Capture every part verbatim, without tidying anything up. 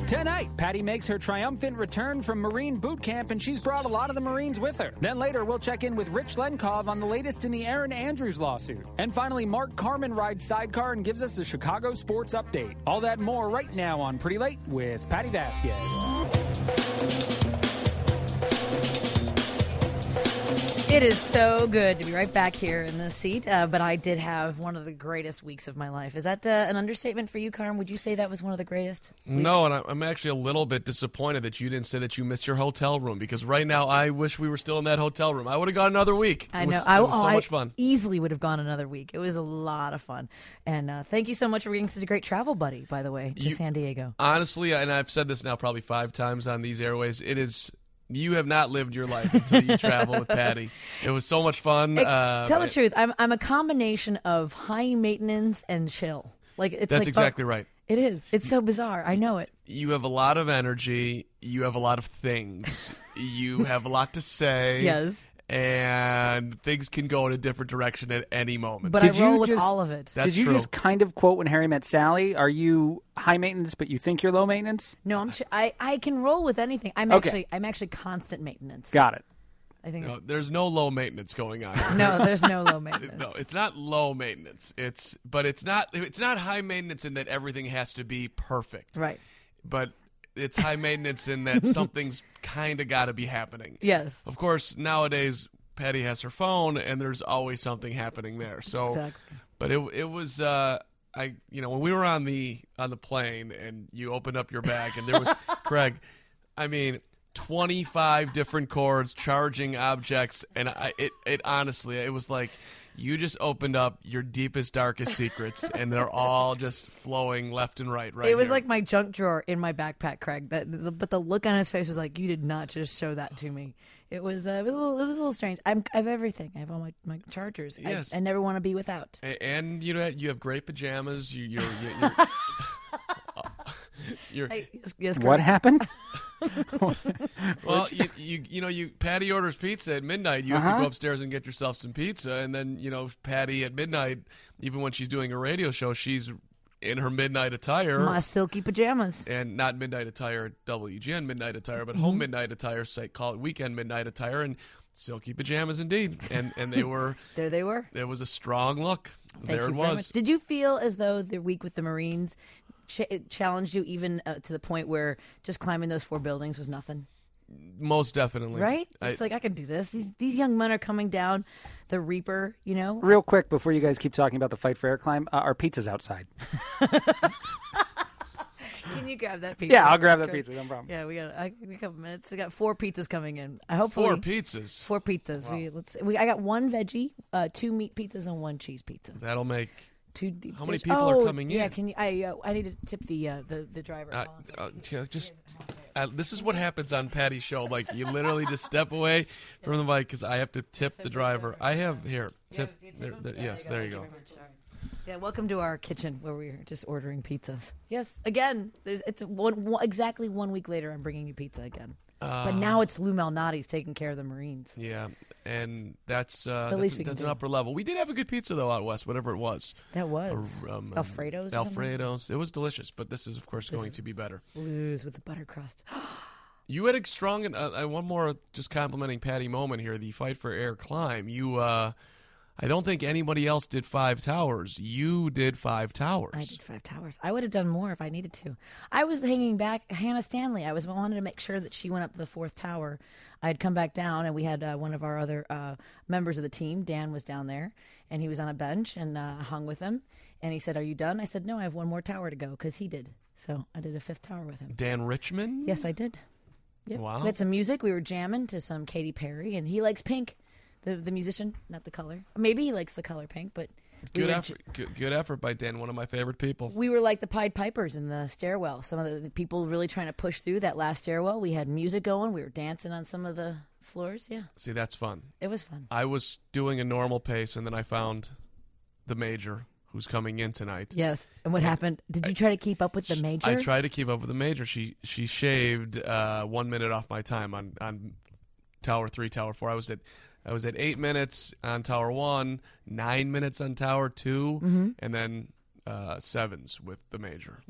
Tonight, Patty makes her triumphant return from Marine boot camp, and she's brought a lot of the Marines with her. Then later, we'll check in with Rich Lenkov on the latest in the Aaron Andrews lawsuit. And finally, Mark Carman rides sidecar and gives us a Chicago sports update. All that and more right now on Pretty Late with Patty Vasquez. It is so good to be right back here in this seat, uh, but I did have one of the greatest weeks of my life. Is that uh, an understatement for you, Carm? Would you say that was one of the greatest weeks? No, and I'm actually a little bit disappointed that you didn't say that you missed your hotel room, because right now I wish we were still in that hotel room. I would have gone another week. I it was, know. I, it was so oh, much I fun. easily would have gone another week. It was a lot of fun. And uh, thank you so much for being such a great travel buddy, by the way, to You- San Diego. Honestly, and I've said this now probably five times on these airways, it is... You have not lived your life until you travel with Patty. It was so much fun. Hey, uh, tell the I- truth. I'm I'm a combination of high maintenance and chill. Like it's That's like, exactly right. It is. It's so bizarre. I know it. You have a lot of energy. You have a lot of things. You have a lot to say. Yes. And things can go in a different direction at any moment. But Did I roll you with just- all of it. That's Did you true. just kind of quote When Harry Met Sally? Are you high maintenance, but you think you're low maintenance? No, I'm. Ch- I I can roll with anything. I'm Okay. actually I'm actually constant maintenance. Got it. I think. No, It's, there's no low maintenance going on here. no, there's no low maintenance. No, it's not low maintenance. It's but it's not it's not high maintenance in that everything has to be perfect. Right. But it's high maintenance in that something's kind of got to be happening. Yes. Of course, nowadays Patty has her phone, and there's always something happening there. So, Exactly. but it it was uh, I you know when we were on the on the plane and you opened up your bag and there was Craig, I mean. twenty-five different cords, charging objects, and I, it, it honestly, it was like you just opened up your deepest, darkest secrets, and they're all just flowing left and right. Right. It was here. like my junk drawer in my backpack, Craig. That, the, but the look on his face was like, "You did not just show that to me." It was, uh, it was, a little, it was a little strange. I'm, I have everything. I have all my, my chargers. Yes. I, I never want to be without. A- and you know you have great pajamas. You you're you're. you're, you're I, yes, yes, What Craig. happened? well, you, you you know you Patty orders pizza at midnight. You have Uh-huh. to go upstairs and get yourself some pizza, and then you know Patty at midnight, even when she's doing a radio show, she's in her midnight attire. My silky pajamas. And not midnight attire, W G N midnight attire, but Mm-hmm. home midnight attire, say call it weekend midnight attire, and silky pajamas indeed. And and they were There they were. there was a strong look. Thank there you it very was. much. Did you feel as though the week with the Marines ch- it challenged you even uh, to the point where just climbing those four buildings was nothing? Most definitely. Right? I- It's like, I can do this. These these young men are coming down the Reaper, you know? Real quick, before you guys keep talking about the fight for air climb, uh, our pizza's outside. Can you grab that pizza? Yeah, I'll grab that Good. pizza. No problem. Yeah, we got I, we got a couple minutes. We got four pizzas coming in. I hope Four pizzas. Four pizzas. We let's. We I got one veggie, uh, two meat pizzas, and one cheese pizza. That'll make. Two. deep How many dish- people are oh, coming Yeah, in? can you? I uh, I need to tip the uh, the the driver. Uh, Hold on. uh, yeah, just uh, this is what happens on Patty's show. Like you literally just step away from the mic because I have to tip the driver. I have here tip. There, there, yes, there you go. Yeah, welcome to our kitchen where we're just ordering pizzas. Yes, again, there's it's one, one exactly one week later. I'm bringing you pizza again, but now it's Lou Malnati's taking care of the Marines. Yeah, and that's uh, At least that's, we can that's do an it. upper level. We did have a good pizza though out west, whatever it was. That was Uh, um, Alfredo's. or something? Alfredo's. It was delicious, but this is of course This going is- to be better. Blues with the butter crust. You had a strong and uh, uh, one more just complimenting Patty moment here. The fight for air climb. You, uh, I don't think anybody else did five towers. You did five towers. I did five towers. I would have done more if I needed to. I was hanging back Hannah Stanley. I was wanted to make sure that she went up the fourth tower. I had come back down, and we had uh, one of our other uh, members of the team. Dan was down there, and he was on a bench, and uh, hung with him. And he said, "Are you done?" I said, "No, I have one more tower to go," because he did. So I did a fifth tower with him. Dan Richmond. Yes, I did. Yep. Wow. We had some music. We were jamming to some Katy Perry, and he likes pink. The the musician, not the color. Maybe he likes the color pink, but we Good were effort. Good, good effort by Dan. One of my favorite people. We were like the Pied Pipers in the stairwell. Some of the, the people really trying to push through that last stairwell. We had music going. We were dancing on some of the floors. Yeah, See, that's fun. it was fun. I was doing a normal pace, and then I found the major who's coming in tonight. Yes. And what happened? Did you try to keep up with the major? I tried to keep up with the major. She she shaved uh, one minute off my time on, on tower three, tower four. I was at I was at eight minutes on tower one, nine minutes on tower two, Mm-hmm. and then uh, sevens with the major.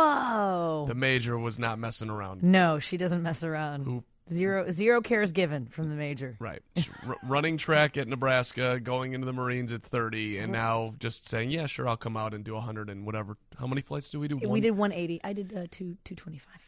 Whoa. The major was not messing around. No, she doesn't mess around. Who? Zero zero cares given from the major. Right. R- running track at Nebraska, going into the Marines at thirty, and now just saying, yeah, sure, I'll come out and do one hundred and whatever. How many flights do we do? We One? did one eighty. I did uh, two, 225.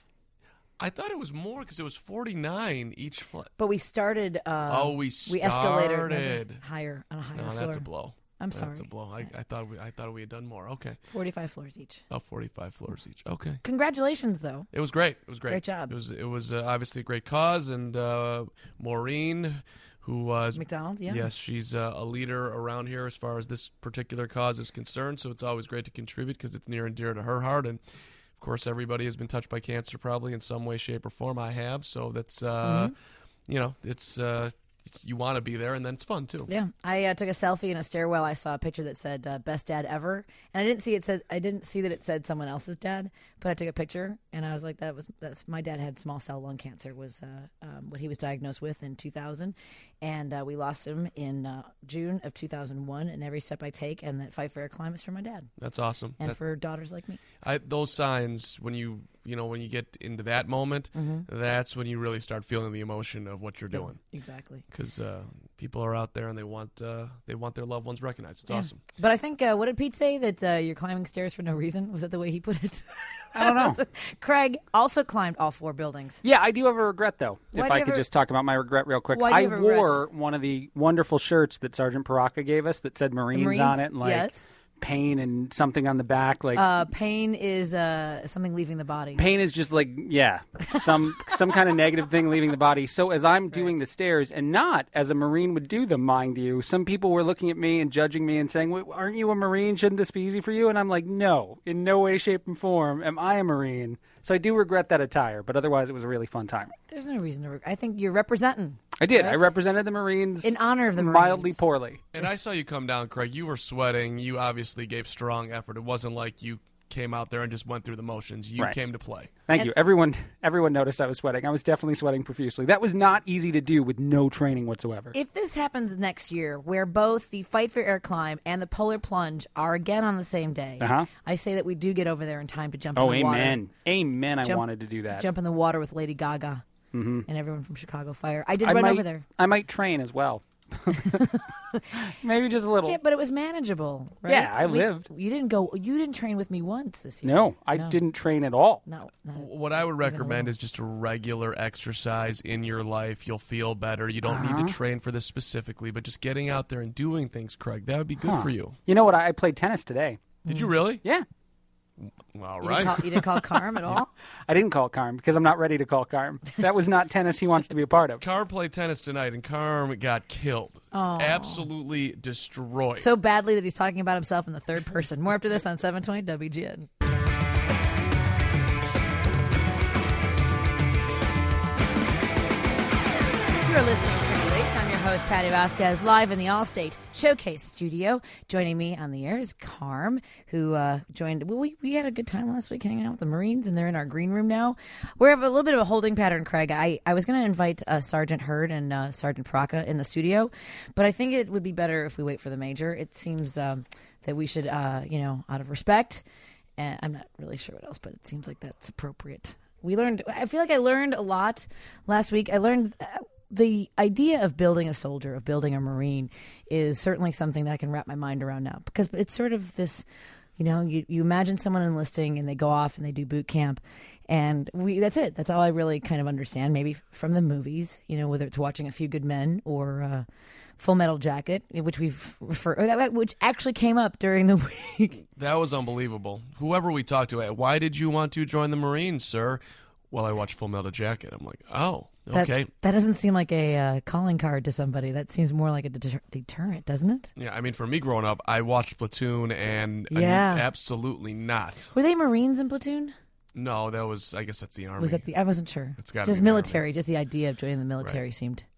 I thought it was more because it was forty-nine each flight. But we started. Uh, Oh, we we escalated started. higher on a higher No, floor. that's a blow. I'm That's sorry. a blow. I, I thought we I thought we had done more. Okay. forty-five floors each. Oh, forty-five floors each. Okay. Congratulations, though. It was great. It was great. Great job. It was it was uh, obviously a great cause, and uh, Maureen, who was McDonald, yeah. yes, she's uh, a leader around here as far as this particular cause is concerned. So it's always great to contribute because it's near and dear to her heart. And of course, everybody has been touched by cancer, probably in some way, shape, or form. I have. So that's uh, Mm-hmm. you know, it's. Uh, it's you want to be there, and then it's fun too. Yeah, I uh, took a selfie in a stairwell. I saw a picture that said uh, "best dad ever," and I didn't see it said. I didn't see that it said someone else's dad, but I took a picture, and I was like, "That was that's my dad had small cell lung cancer. Was uh, um, what he was diagnosed with in two thousand, and uh, we lost him in uh, June of two thousand one. And every step I take, and that fight for air climate is for my dad, That's awesome. and That- for daughters like me. I, those signs when you you know when you get into that moment, Mm-hmm. that's when you really start feeling the emotion of what you're doing. Exactly. Because uh, people are out there and they want uh, they want their loved ones recognized. It's Yeah. awesome. But I think, uh, what did Pete say? That uh, you're climbing stairs for no reason? Was that the way he put it? I don't know. Craig also climbed all four buildings. Yeah, I do have a regret, though. Why if do I you could have a- just talk about my regret real quick. Why do I you have a regret? wore one of the wonderful shirts that Sergeant Paraka gave us that said Marines, Marines? on it, and like Yes. pain and something on the back. Like Uh, pain is uh, something leaving the body. pain is just like, yeah, some some kind of negative thing leaving the body. So as I'm doing the stairs, and not as a Marine would do them, mind you, some people were looking at me and judging me and saying, "Wait, aren't you a Marine? Shouldn't this be easy for you?" And I'm like, no, in no way, shape, and form am I a Marine. So I do regret that attire, but otherwise it was a really fun time. There's no reason to. Reg- I think you're representing. I did. I Right? represented the Marines In honor of the mildly Marines. poorly. And I saw you come down, Craig. You were sweating. You obviously gave strong effort. It wasn't like you came out there and just went through the motions. You Right. came to play. Thank And- you. Everyone everyone noticed I was sweating. I was definitely sweating profusely. That was not easy to do with no training whatsoever. If this happens next year, where both the Fight for Air Climb and the Polar Plunge are again on the same day, Uh-huh. I say that we do get over there in time to jump Oh, in the water. amen. Amen. I Jump- wanted to do that. Jump in the water with Lady Gaga and everyone from Chicago Fire. I did I run might, over there. I might train as well. Maybe just a little. Yeah, but it was manageable, right? Yeah, I We- lived. You didn't go. You didn't train with me once this year. No, I No. didn't train at all. No. not- What I would Even a recommend little. is just a regular exercise in your life. You'll feel better. You don't Uh-huh. need to train for this specifically, but just getting out there and doing things, Craig, that would be good Huh. for you. You know what? I I played tennis today. Did you really? Yeah. All You right. didn't call, you didn't call Carm at all? I didn't call Carm because I'm not ready to call Carm. That was not tennis he wants to be a part of. Carm played tennis tonight, and Carm got killed. Oh. Absolutely destroyed. So badly that he's talking about himself in the third person. More after this on seven twenty W G N. You're listening to Pretty Late. I'm your host, Patty Vasquez, live in the Allstate Showcase studio. Joining me on the air is Carm, who uh, joined. Well, we, we had a good time last week hanging out with the Marines, and they're in our green room now. We have a little bit of a holding pattern, Craig. I, I was going to invite uh, Sergeant Hurd and uh, Sergeant Paraka in the studio, but I think it would be better if we wait for the Major. It seems um, that we should, uh, you know, out of respect, and I'm not really sure what else, but it seems like that's appropriate. We learned, I feel like I learned a lot last week. I learned uh, the idea of building a soldier, of building a Marine, is certainly something that I can wrap my mind around now, because it's sort of this, you know, you, you imagine someone enlisting and they go off and they do boot camp, and we that's it. That's all I really kind of understand, maybe from the movies, you know, whether it's watching A Few Good Men or uh, Full Metal Jacket, which we've referred, which actually came up during the week. That was unbelievable. Whoever we talked to, why did you want to join the Marines, sir? Well, I watched Full Metal Jacket. I'm like, oh, That, okay. that doesn't seem like a uh, calling card to somebody. That seems more like a deter- deterrent, doesn't it? Yeah, I mean, for me growing up, I watched Platoon, and I Yeah. mean, absolutely not. Were they Marines in Platoon? No, that was, I guess that's the Army. Was that the? I wasn't sure. It's gotta Just be the military. Just the idea of joining the military Right. seemed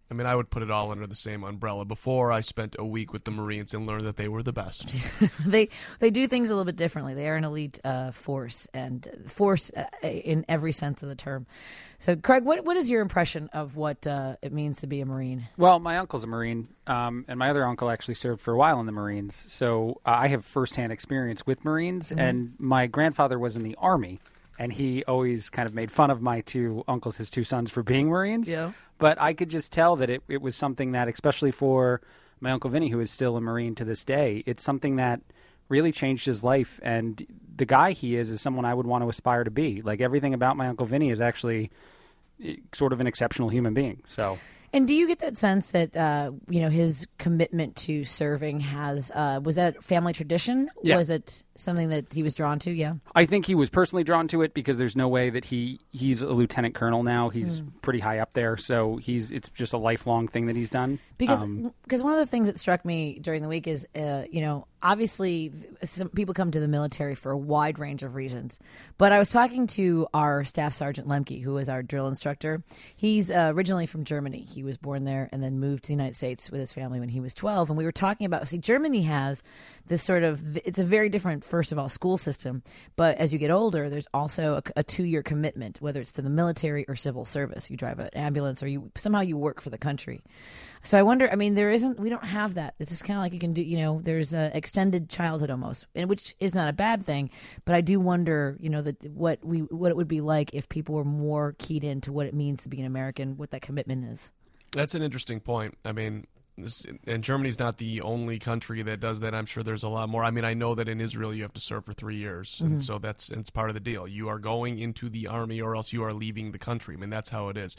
I mean, I would put it all under the same umbrella. Before I spent a week with the Marines and learned that they were the best. they they do things a little bit differently. They are an elite uh, force, and force uh, in every sense of the term. So, Craig, what what is your impression of what uh, it means to be a Marine? Well, my uncle's a Marine, um, and my other uncle actually served for a while in the Marines. So uh, I have firsthand experience with Marines, mm-hmm. and my grandfather was in the Army, and he always kind of made fun of my two uncles, his two sons, for being Marines. Yeah. But I could just tell that it, it was something that, especially for my Uncle Vinny, who is still a Marine to this day, it's something that really changed his life. And the guy he is is someone I would want to aspire to be. Like, everything about my Uncle Vinny is actually sort of an exceptional human being. So. And do you get that sense that, uh, you know, his commitment to serving has, uh, was that family tradition? Yeah. Was it something that he was drawn to? Yeah. I think he was personally drawn to it because there's no way that he, he's a lieutenant colonel now. He's mm. pretty high up there. So he's, it's just a lifelong thing that he's done. Because, um, because one of the things that struck me during the week is, uh, you know, obviously some people come to the military for a wide range of reasons. But I was talking to our Staff Sergeant Lemke, who is our drill instructor. He's uh, originally from Germany. He was born there and then moved to the United States with his family when he was twelve. And we were talking about, see, Germany has this sort of, it's a very different, first of all, school system. But as you get older, there's also a, a two-year commitment, whether it's to the military or civil service. You drive an ambulance or you somehow you work for the country. So I wonder, I mean, there isn't, we don't have that. It's just kind of like you can do, you know, there's a extended childhood almost, and which is not a bad thing. But I do wonder, you know, that what we, what it would be like if people were more keyed into what it means to be an American, what that commitment is. That's an interesting point. I mean, this, and Germany's not the only country that does that. I'm sure there's a lot more. I mean, I know that in Israel you have to serve for three years, mm-hmm. and so that's it's part of the deal. You are going into the army, or else you are leaving the country. I mean, that's how it is.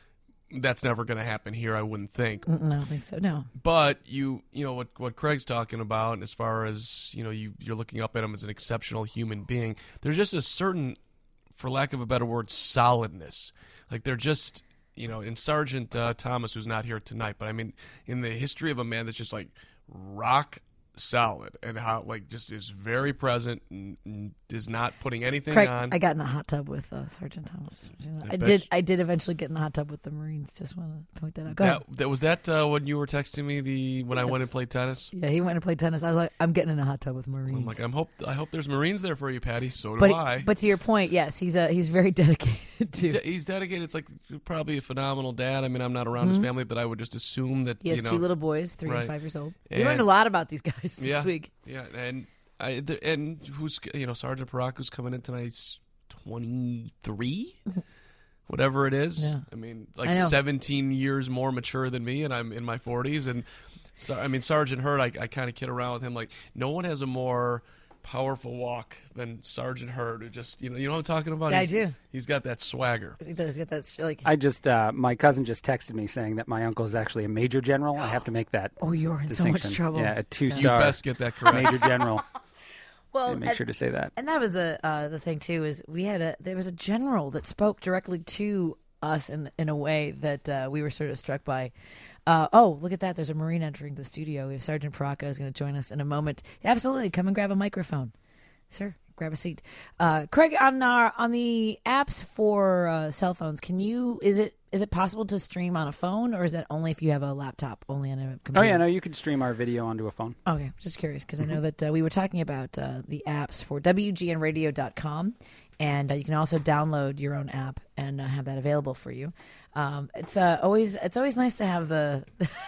That's never going to happen here, I wouldn't think. No, I don't think so. No. But you, you know what what Craig's talking about, as far as you know, you you're looking up at him as an exceptional human being. There's just a certain, for lack of a better word, solidness. Like they're just. You know, in Sergeant uh, Thomas, who's not here tonight, but I mean, in the history of a man that's just like rock solid and how like just is very present and, and is not putting anything Craig, on. I got in a hot tub with uh, Sergeant Thomas. I, I did. You. I did eventually get in a hot tub with the Marines. Just want to point that out. Go that, ahead. that was that uh, when you were texting me the when yes. I went and played tennis. Yeah, he went and played tennis. I was like, I'm getting in a hot tub with Marines. I'm like, I'm hope I hope there's Marines there for you, Patty. So do but, I. But to your point, yes, he's a he's very dedicated to. He's, de- he's dedicated. It's like probably a phenomenal dad. I mean, I'm not around mm-hmm. his family, but I would just assume that he has you know, two little boys, three right. and five years old. And, we learned a lot about these guys yeah, this week. Yeah, and I and who's you know Sergeant Parak, who's coming in tonight. He's twenty-three, whatever it is. Yeah. I mean, like seventeen years more mature than me, and I'm in my forties. And so, I mean, Sergeant Hurd, I, I kind of kid around with him. Like, no one has a more powerful walk than Sergeant Hurd, who just, you know, you know what I'm talking about? Yeah, he's, I do. He's got that swagger. He does get that. Like, I just, uh, my cousin just texted me saying that my uncle is actually a major general. I have to make that. Oh, you're in so much trouble. Yeah, a two-star. You best get that correct. Major general. Well, make and, sure to say that. And that was a uh, the thing too, is we had a there was a general that spoke directly to us in in a way that uh, we were sort of struck by. Uh, oh, look at that! There's a Marine entering the studio. We have Sergeant Paraka is going to join us in a moment. Absolutely, come and grab a microphone. Sure, grab a seat. Uh, Craig, on our on the apps for uh, cell phones, can you? Is it is it possible to stream on a phone, or is that only if you have a laptop, only on a computer? Oh yeah, no, you can stream our video onto a phone. Okay, just curious because mm-hmm. I know that uh, we were talking about uh, the apps for W G N radio dot com, and uh, you can also download your own app and uh, have that available for you. Um, it's uh, always it's always nice to have the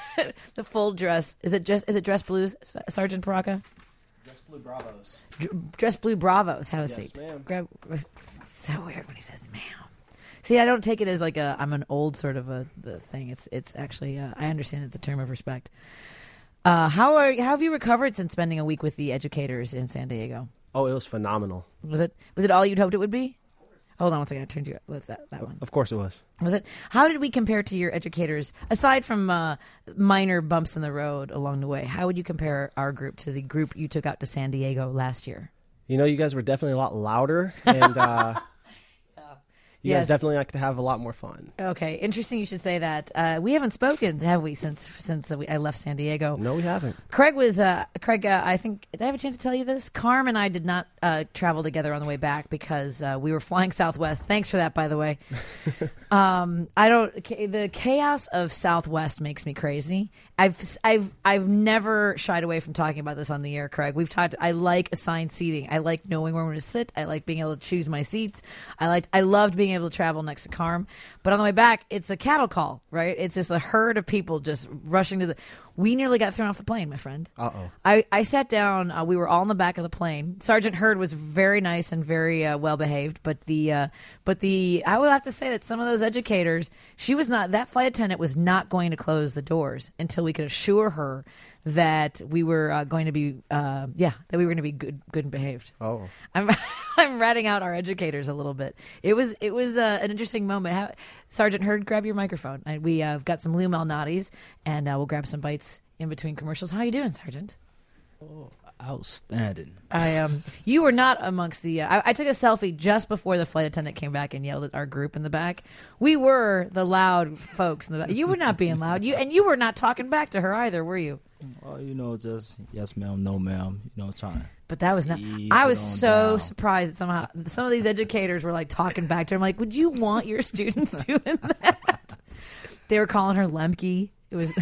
the full dress. Is it just is it dress blues, Sergeant Paraka? Dress Blue Bravos. D- dress Blue Bravos. Have a yes, seat. Ma'am. Grab. It's so weird when he says "ma'am." See, I don't take it as like a I'm an old sort of a the thing. It's it's actually uh, I understand it's a term of respect. Uh, how are how have you recovered since spending a week with the educators in San Diego? Oh, it was phenomenal. Was it was it all you'd hoped it would be? Hold on one second. I turned you. What's that? That one. Of course it was. Was it? How did we compare to your educators, aside from uh, minor bumps in the road along the way? How would you compare our group to the group you took out to San Diego last year? You know, you guys were definitely a lot louder, and uh, yeah. You Yes. guys definitely like to have a lot more fun. Okay, interesting. You should say that. Uh, we haven't spoken, have we, since since uh, we, I left San Diego? No, we haven't. Craig was uh, Craig. Uh, I think did I have a chance to tell you this? Carm and I did not uh, travel together on the way back because uh, we were flying Southwest. Thanks for that, by the way. um, I don't. The chaos of Southwest makes me crazy. I've I've I've never shied away from talking about this on the air, Craig. We've talked. I like assigned seating. I like knowing where I'm going to sit. I like being able to choose my seats. I like. I loved being able to travel next to Carm. But on the way back, it's a cattle call, right? It's just a herd of people just rushing to the. We nearly got thrown off the plane, my friend. Uh-oh. I, I sat down. Uh, we were all in the back of the plane. Sergeant Hurd was very nice and very uh, well behaved, but the uh, but the I will have to say that some of those educators, she was not. That flight attendant was not going to close the doors until we could assure her that we were uh, going to be, uh, yeah, that we were going to be good, good and behaved. Oh. I'm I'm ratting out our educators a little bit. It was it was uh, an interesting moment. How, Sergeant Hurd, grab your microphone. I, we uh, have got some Lou Malnati's, and uh, we'll grab some bites in between commercials. How you doing, Sergeant? Oh, outstanding. I um, you were not amongst the. Uh, I, I took a selfie just before the flight attendant came back and yelled at our group in the back. We were the loud folks in the back. You were not being loud. You and you were not talking back to her either, were you? Oh, you know, just yes, ma'am, no, ma'am. You know, trying. But that was not. Ease I it was on so down. surprised that somehow some of these educators were like talking back to her. I'm like, would you want your students doing that? They were calling her Lemke. It was.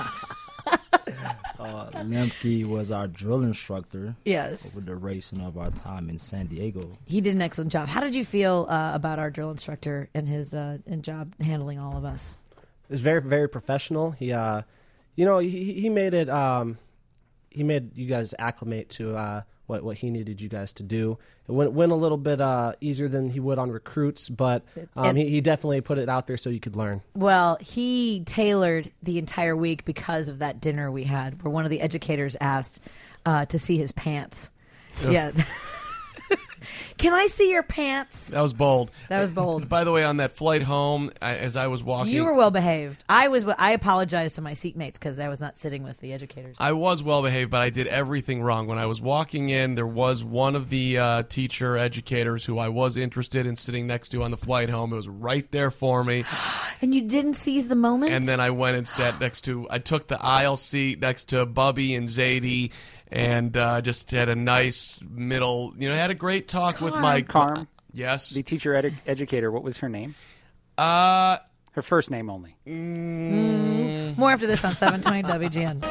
Uh, Lemke was our drill instructor Yes. over the racing of our time in San Diego. He did an excellent job. How did you feel uh, about our drill instructor and his uh, and job handling all of us? It was very, very professional. He, uh, you know, he, he made it, um, he made you guys acclimate to uh, what, what he needed you guys to do. It went, went a little bit uh, easier than he would on recruits, but um, And- he, he definitely put it out there so you could learn. Well, he tailored the entire week because of that dinner we had, where one of the educators asked uh, to see his pants. Yeah. Can I see your pants? That was bold. That was bold. By the way, on that flight home, I, as I was walking, You were well behaved. I was. I apologized to my seatmates because I was not sitting with the educators. I was well behaved, but I did everything wrong. When I was walking in, there was one of the uh, teacher educators who I was interested in sitting next to on the flight home. It was right there for me. And you didn't seize the moment. And then I went and sat next to, I took the aisle seat next to Bubby and Zadie, and uh, just had a nice middle, you know, had a great talk with my... Carm, Yes. the teacher edu- educator, what was her name? Uh, Her first name only. More after this on seven twenty W G N.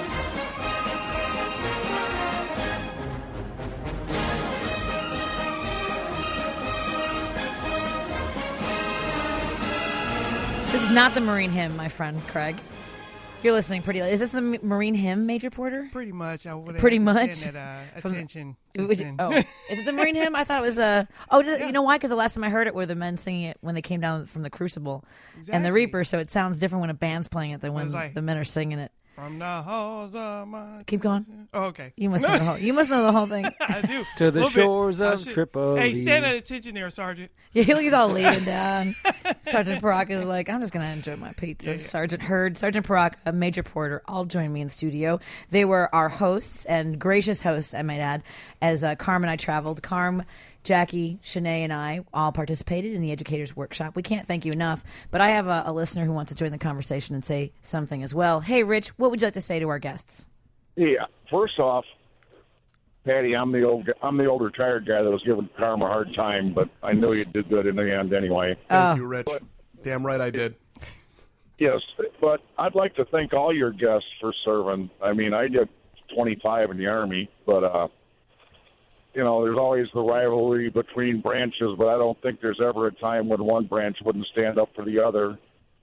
This is not the Marine hymn, my friend Craig. You're listening pretty late. Is this the M- Marine hymn, Major Porter? Pretty much. I would Pretty have much? Stand at, uh, From the- attention. Would just you- then. oh, is it the Marine hymn? I thought it was Uh, oh, does it- you know why? Because the last time I heard it were the men singing it when they came down from the Crucible and the Exactly. Reaper. So it sounds different when a band's playing it than when was like- the men are singing it. From the halls of my Keep going. Oh, okay. You must know the whole. You must know the whole thing. I do. To the Little bit. shores I of should- Tripoli. Hey, stand at attention there, Sergeant. Yeah, he's all leaning down. Sergeant Parak is like, I'm just going to enjoy my pizza. Yeah, yeah. Sergeant Hurd, Sergeant Parak, uh, Major Porter all joined me in studio. They were our hosts and gracious hosts, I might add, as uh, Carm and I traveled. Carm, Jackie, Shanae, and I all participated in the Educators Workshop. We can't thank you enough, but I have a, a listener who wants to join the conversation and say something as well. Hey, Rich, what would you like to say to our guests? Yeah. First off, Patty, I'm the old, I'm the old retired guy that was giving Carm a hard time, but I knew you did good in the end anyway. thank you, Rich. Damn right I did. Yes, but I'd like to thank all your guests for serving. I mean, I did twenty-five in the Army, but uh, you know, there's always the rivalry between branches, but I don't think there's ever a time when one branch wouldn't stand up for the other.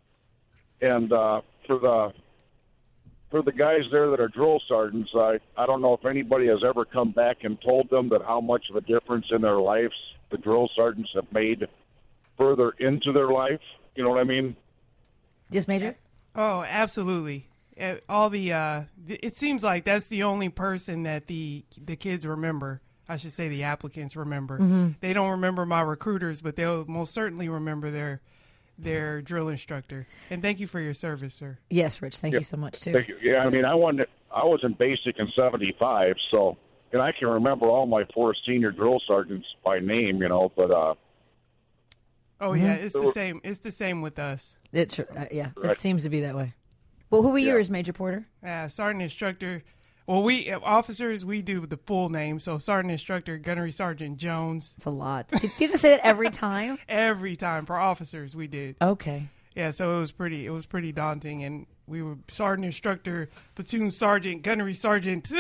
And uh, for the for the guys there that are drill sergeants, I, I don't know if anybody has ever come back and told them that how much of a difference in their lives the drill sergeants have made further into their life. You know what I mean? Yes, Major? Oh, absolutely. Uh, All the uh, th- it seems like that's the only person that the the kids remember. I should say the applicants remember. Mm-hmm. They don't remember my recruiters, but they'll most certainly remember their their drill instructor. And thank you for your service, sir. Yes, Rich, thank you so much, too. Thank you. Yeah, I mean, I wasn't, I was in basic in seventy-five, so and I can remember all my four senior drill sergeants by name, you know. But uh, Oh yeah, it's the same. It's the same with us. It uh, yeah, Right. it seems to be that way. Well, who are Yeah. yours, Major Porter? Uh, sergeant instructor. Well, we uh, officers we do the full name. So sergeant instructor, gunnery sergeant Jones. It's a lot. Do you have to say that every time? Every time for officers we did. Okay. Yeah, so it was pretty. It was pretty daunting, and we were sergeant instructor, platoon sergeant, gunnery sergeant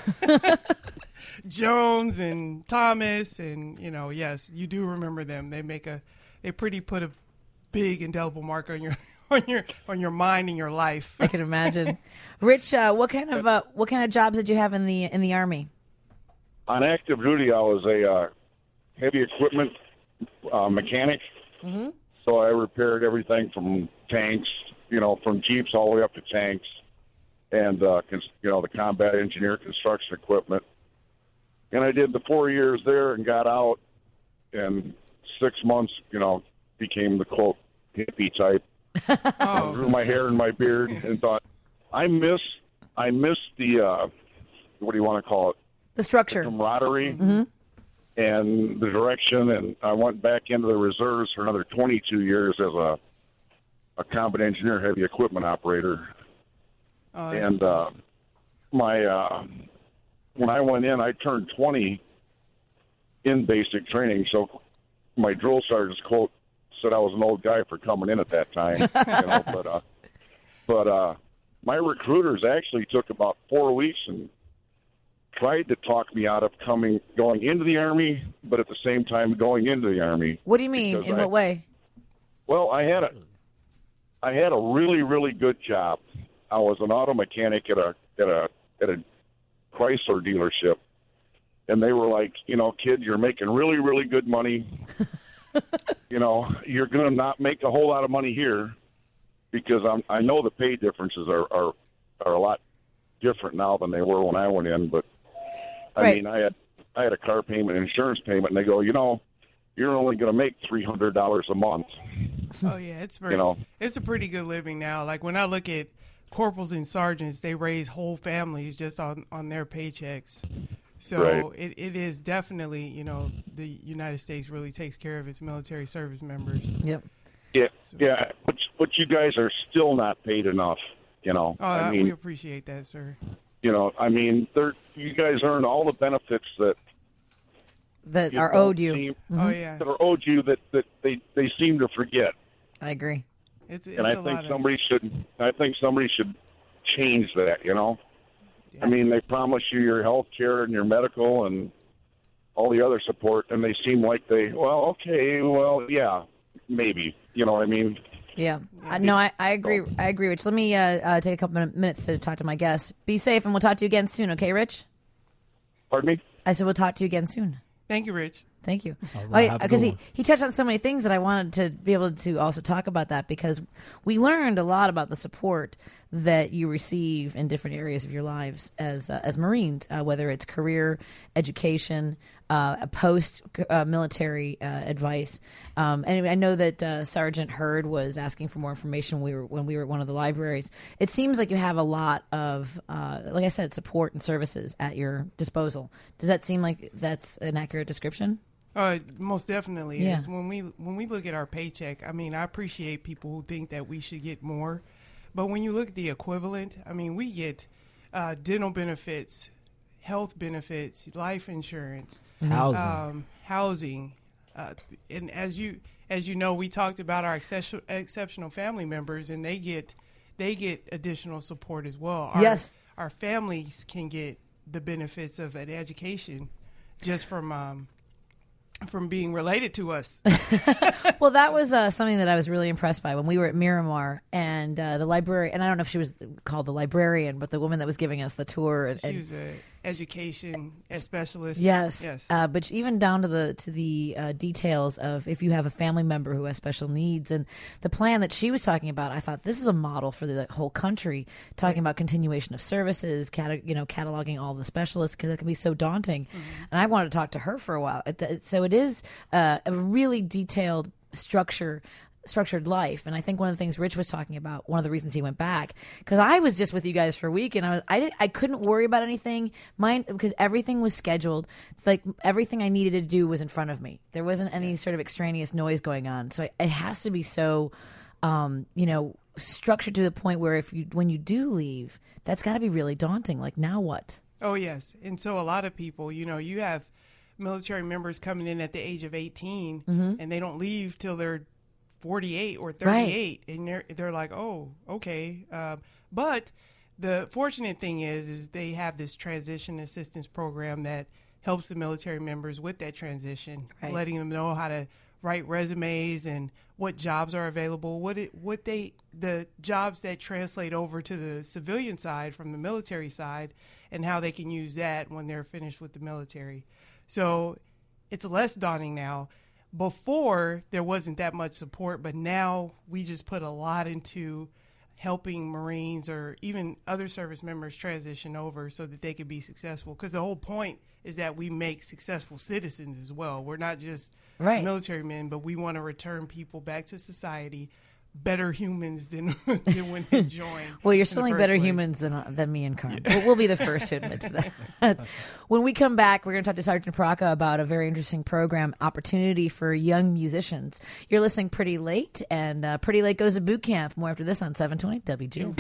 Jones and Thomas, and you know, yes, you do remember them. They make a, they pretty put a big indelible mark on your on your on your mind and your life. I can imagine. Rich, uh, what kind of uh, what kind of jobs did you have in the in the Army? On active duty, I was a uh, heavy equipment uh, mechanic. Mm-hmm. So I repaired everything from tanks, you know, from Jeeps all the way up to tanks, and uh, cons- you know, the combat engineer construction equipment. And I did the four years there and got out, and six months, you know, became the quote hippie type. Oh. Grew my hair and my beard, and thought, I miss, I miss the, uh, what do you want to call it? The structure. Camaraderie. Mm-hmm. And the direction, and I went back into the reserves for another twenty-two years as a a combat engineer, heavy equipment operator. Oh, that's and uh, my uh, when I went in, I turned twenty in basic training. So my drill sergeant's quote said I was an old guy for coming in at that time. you know, but uh, but uh, my recruiters actually took about four weeks and tried to talk me out of coming, going into the Army, but at the same time going into the Army. What do you mean? Because In I- what way? Well, I had a, I had a really, really good job. I was an auto mechanic at a at a at a Chrysler dealership, and they were like, you know, kid, you're making really, really good money. you know, you're going to not make a whole lot of money here because I'm, I know the pay differences are, are are a lot different now than they were when I went in, but. I Right. mean, I had I had a car payment, insurance payment, and they go, you know, you're only going to make three hundred dollars a month. Oh yeah, it's very, You know. it's a pretty good living now. Like when I look at corporals and sergeants, they raise whole families just on, on their paychecks. So Right. it, it is definitely, you know, the United States really takes care of its military service members. Yep. Yeah, yeah, but but you guys are still not paid enough. You know, Oh, I we mean, appreciate that, sir. you know, I mean, they're, you guys earn all the benefits that That you are don't owed you. seem- Oh yeah, that are owed you that, that they they seem to forget. I agree. it's, it's And I a think lot of- somebody should. I think somebody should change that. You know, I mean, they promise you your health care and your medical and all the other support, and they seem like they. Well, okay, well, yeah, maybe. You know what I mean? Yeah. Uh, no, I, I agree. I agree, Rich. Let me uh, uh, take a couple of minutes to talk to my guests. Be safe, and we'll talk to you again soon. Okay, Rich? Pardon me? I said we'll talk to you again soon. Thank you, Rich. Thank you. right, have a Because good he, one. he touched on so many things that I wanted to be able to also talk about that because we learned a lot about the support that you receive in different areas of your lives as uh, as Marines, uh, whether it's career, education, uh, post uh, military uh, advice. Um, and I know that uh, Sergeant Hurd was asking for more information. When we were when we were at one of the libraries. It seems like you have a lot of, uh, like I said, support and services at your disposal. Does that seem like that's an accurate description? Uh, most definitely Yeah. is. When we when we look at our paycheck, I mean, I appreciate people who think that we should get more, but when you look at the equivalent, I mean, we get uh, dental benefits, health benefits, life insurance, Housing. um, housing, uh, and as you as you know, we talked about our exception, exceptional family members, and they get they get additional support as well. Our, Yes. our families can get the benefits of an education just from. Um, from being related to us. Well, that was uh, something that I was really impressed by when we were at Miramar and uh, the library. And I don't know if she was called the librarian, but the woman that was giving us the tour. And, She and- was a education specialist. yes, Yes. Uh, but even down to the to the uh, details of if you have a family member who has special needs and the plan that she was talking about. I thought this is a model for the whole country, talking about continuation of services, cata- you know, cataloging all the specialists because it can be so daunting. And I wanted to talk to her for a while. It- it- So it is uh, a really detailed structure structured life. And I think one of the things Rich was talking about, one of the reasons he went back, because I was just with you guys for a week and I was, I, didn't, I couldn't worry about anything, mine, because everything was scheduled. Like everything I needed to do was in front of me. There wasn't any sort of extraneous noise going on. So it has to be so, um, you know, structured to the point where if you, when you do leave, that's got to be really daunting. Like, now what? Oh, yes. And so a lot of people, you know, you have military members coming in at the age of eighteen Mm-hmm. and they don't leave till they're forty-eight or thirty-eight. Right. And they're, they're like, oh, okay. Uh, but the fortunate thing is, is they have this transition assistance program that helps the military members with that transition, right. letting them know how to write resumes and what jobs are available, what it, what they, the jobs that translate over to the civilian side from the military side, and how they can use that when they're finished with the military. So it's less daunting now. Before, there wasn't that much support, but now we just put a lot into helping Marines or even other service members transition over so that they could be successful. Because the whole point is that we make successful citizens as well. We're not just right. military men, but we want to return people back to society, better humans than, than when they joined. Well, you're certainly better place. humans than than me and Carm. Yeah. We'll, we'll be the first to admit to that. When we come back, we're going to talk to Sergeant Praca about a very interesting program, opportunity for young musicians. You're listening Pretty Late, and uh, Pretty Late goes to boot camp. More after this on seven twenty W G.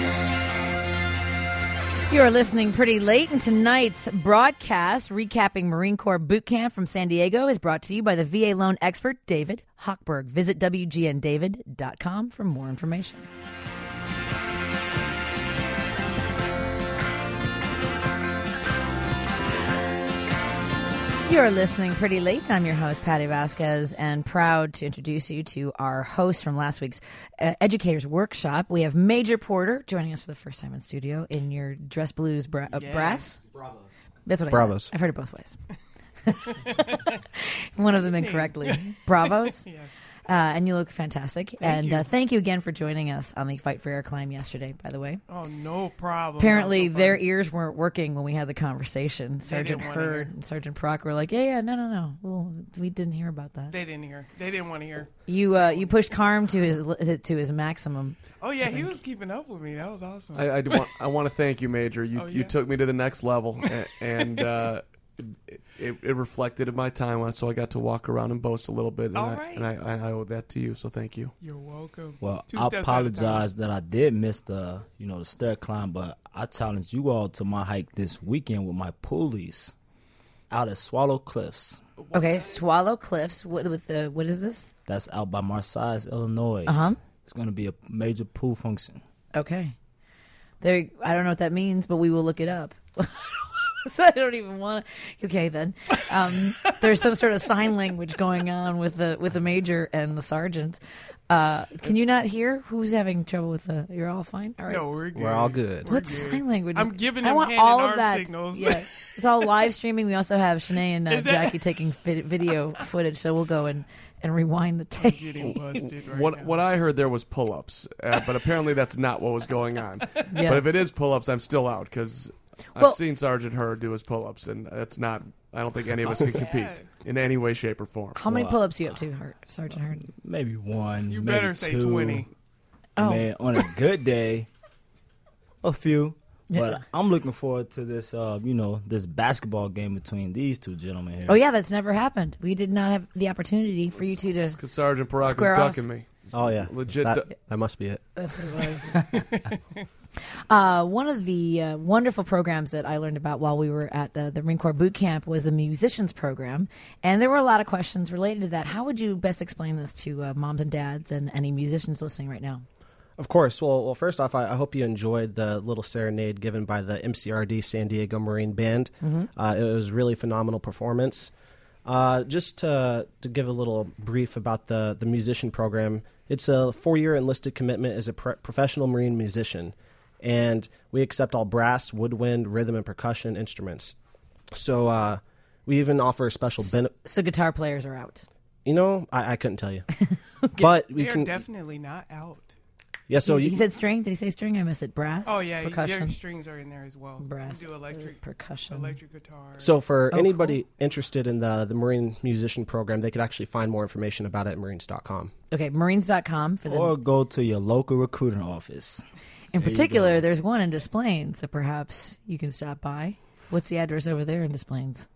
You're listening Pretty Late, and tonight's broadcast, recapping Marine Corps Boot Camp from San Diego, is brought to you by the V A loan expert, David Hochberg. Visit W G N David dot com for more information. You're listening Pretty Late. I'm your host, Patty Vasquez, and proud to introduce you to our host from last week's uh, Educators Workshop. We have Major Porter joining us for the first time in studio in your dress blues bra- uh, yes. brass. Bravos. That's what I Bravos. said. I've heard it both ways. One of them incorrectly. Bravos. Yes. Uh, and you look fantastic. Thank and you. Uh, thank you again for joining us on the Fight for Air climb yesterday, by the way. Oh, no problem. Apparently, That was so their fun. ears weren't working when we had the conversation. Sergeant didn't wanna Hurd hear. and Sergeant Proc were like, yeah, yeah, no, no, no. Well, we didn't hear about that. They didn't hear. They didn't want to hear. You uh, you pushed Carm to his to his maximum. Oh, yeah, he was keeping up with me. That was awesome. I, I, do want, I want to thank you, Major. You Oh, you yeah? took me to the next level, and, and uh, it, it reflected in my time, so I got to walk around and boast a little bit, and, All I, right. and I, and I owe that to you. So thank you. You're welcome. Well, Two I steps at a apologize that I did miss the, you know, the stair climb, but I challenged you all to my hike this weekend with my poolies out at Swallow Cliffs. Okay, Swallow Cliffs. What with the what is this? That's out by Marseilles, Illinois. Uh-huh. It's going to be a major pool function. Okay, there. I don't know what that means, but we will look it up. So I don't even want to. Okay, then. Um, there's some sort of sign language going on with the with the major and the sergeant. Uh, can you not hear? Who's having trouble with the? You're all fine. All right. No, we're good. We're all good. We're What good. sign language? I'm giving I them want hand all and of arm that. signals. Yeah, it's all live streaming. We also have Shanae and uh, Is that- Jackie taking vi- video footage, so we'll go and, and rewind the I'm tape. getting busted right What now. what I heard there was pull-ups, uh, but apparently that's not what was going on. Yeah. But if it is pull-ups, I'm still out because Well- I've seen Sergeant Hurd do his pull-ups, and that's not. I don't think any of us can compete in any way, shape, or form. How many Wow. pull-ups you up to, Hurt, Sergeant Hurd? Maybe one, You maybe better say two. twenty. Oh. Man, on a good day, a few. Yeah. But I'm looking forward to this, uh, you know, this basketball game between these two gentlemen here. Oh yeah, that's never happened. We did not have the opportunity for you two to. Because Sergeant Barack Square is off. ducking me. Oh yeah, Legit That, du- that must be it. That's what it was. uh, one of the uh, wonderful programs that I learned about while we were at uh, the Marine Corps Boot Camp was the musicians program, and there were a lot of questions related to that. How would you best explain this to uh, moms and dads and any musicians listening right now? Of course. Well, well. First off, I, I hope you enjoyed the little serenade given by the M C R D San Diego Marine Band. Uh, it was a really phenomenal performance. Uh, just to, to give a little brief about the, the musician program, it's a four-year enlisted commitment as a pro- professional Marine musician, and we accept all brass, woodwind, rhythm, and percussion instruments. So uh, we even offer a special benefit. So guitar players are out. You know, I, I couldn't tell you, but we They're can. definitely not out. Yeah, so he, you, he said string. Did he say string? I missed it. Brass. Oh yeah, percussion. their strings are in there as well. Brass. We do electric, percussion, electric guitar. So for Oh, anybody cool. interested in the the Marine Musician Program, they could actually find more information about it at marines dot com. Okay, marines dot com for the. Or go to your local recruiting office. In There you particular, go. there's one in Des Plaines that perhaps you can stop by. What's the address over there in Des Plaines?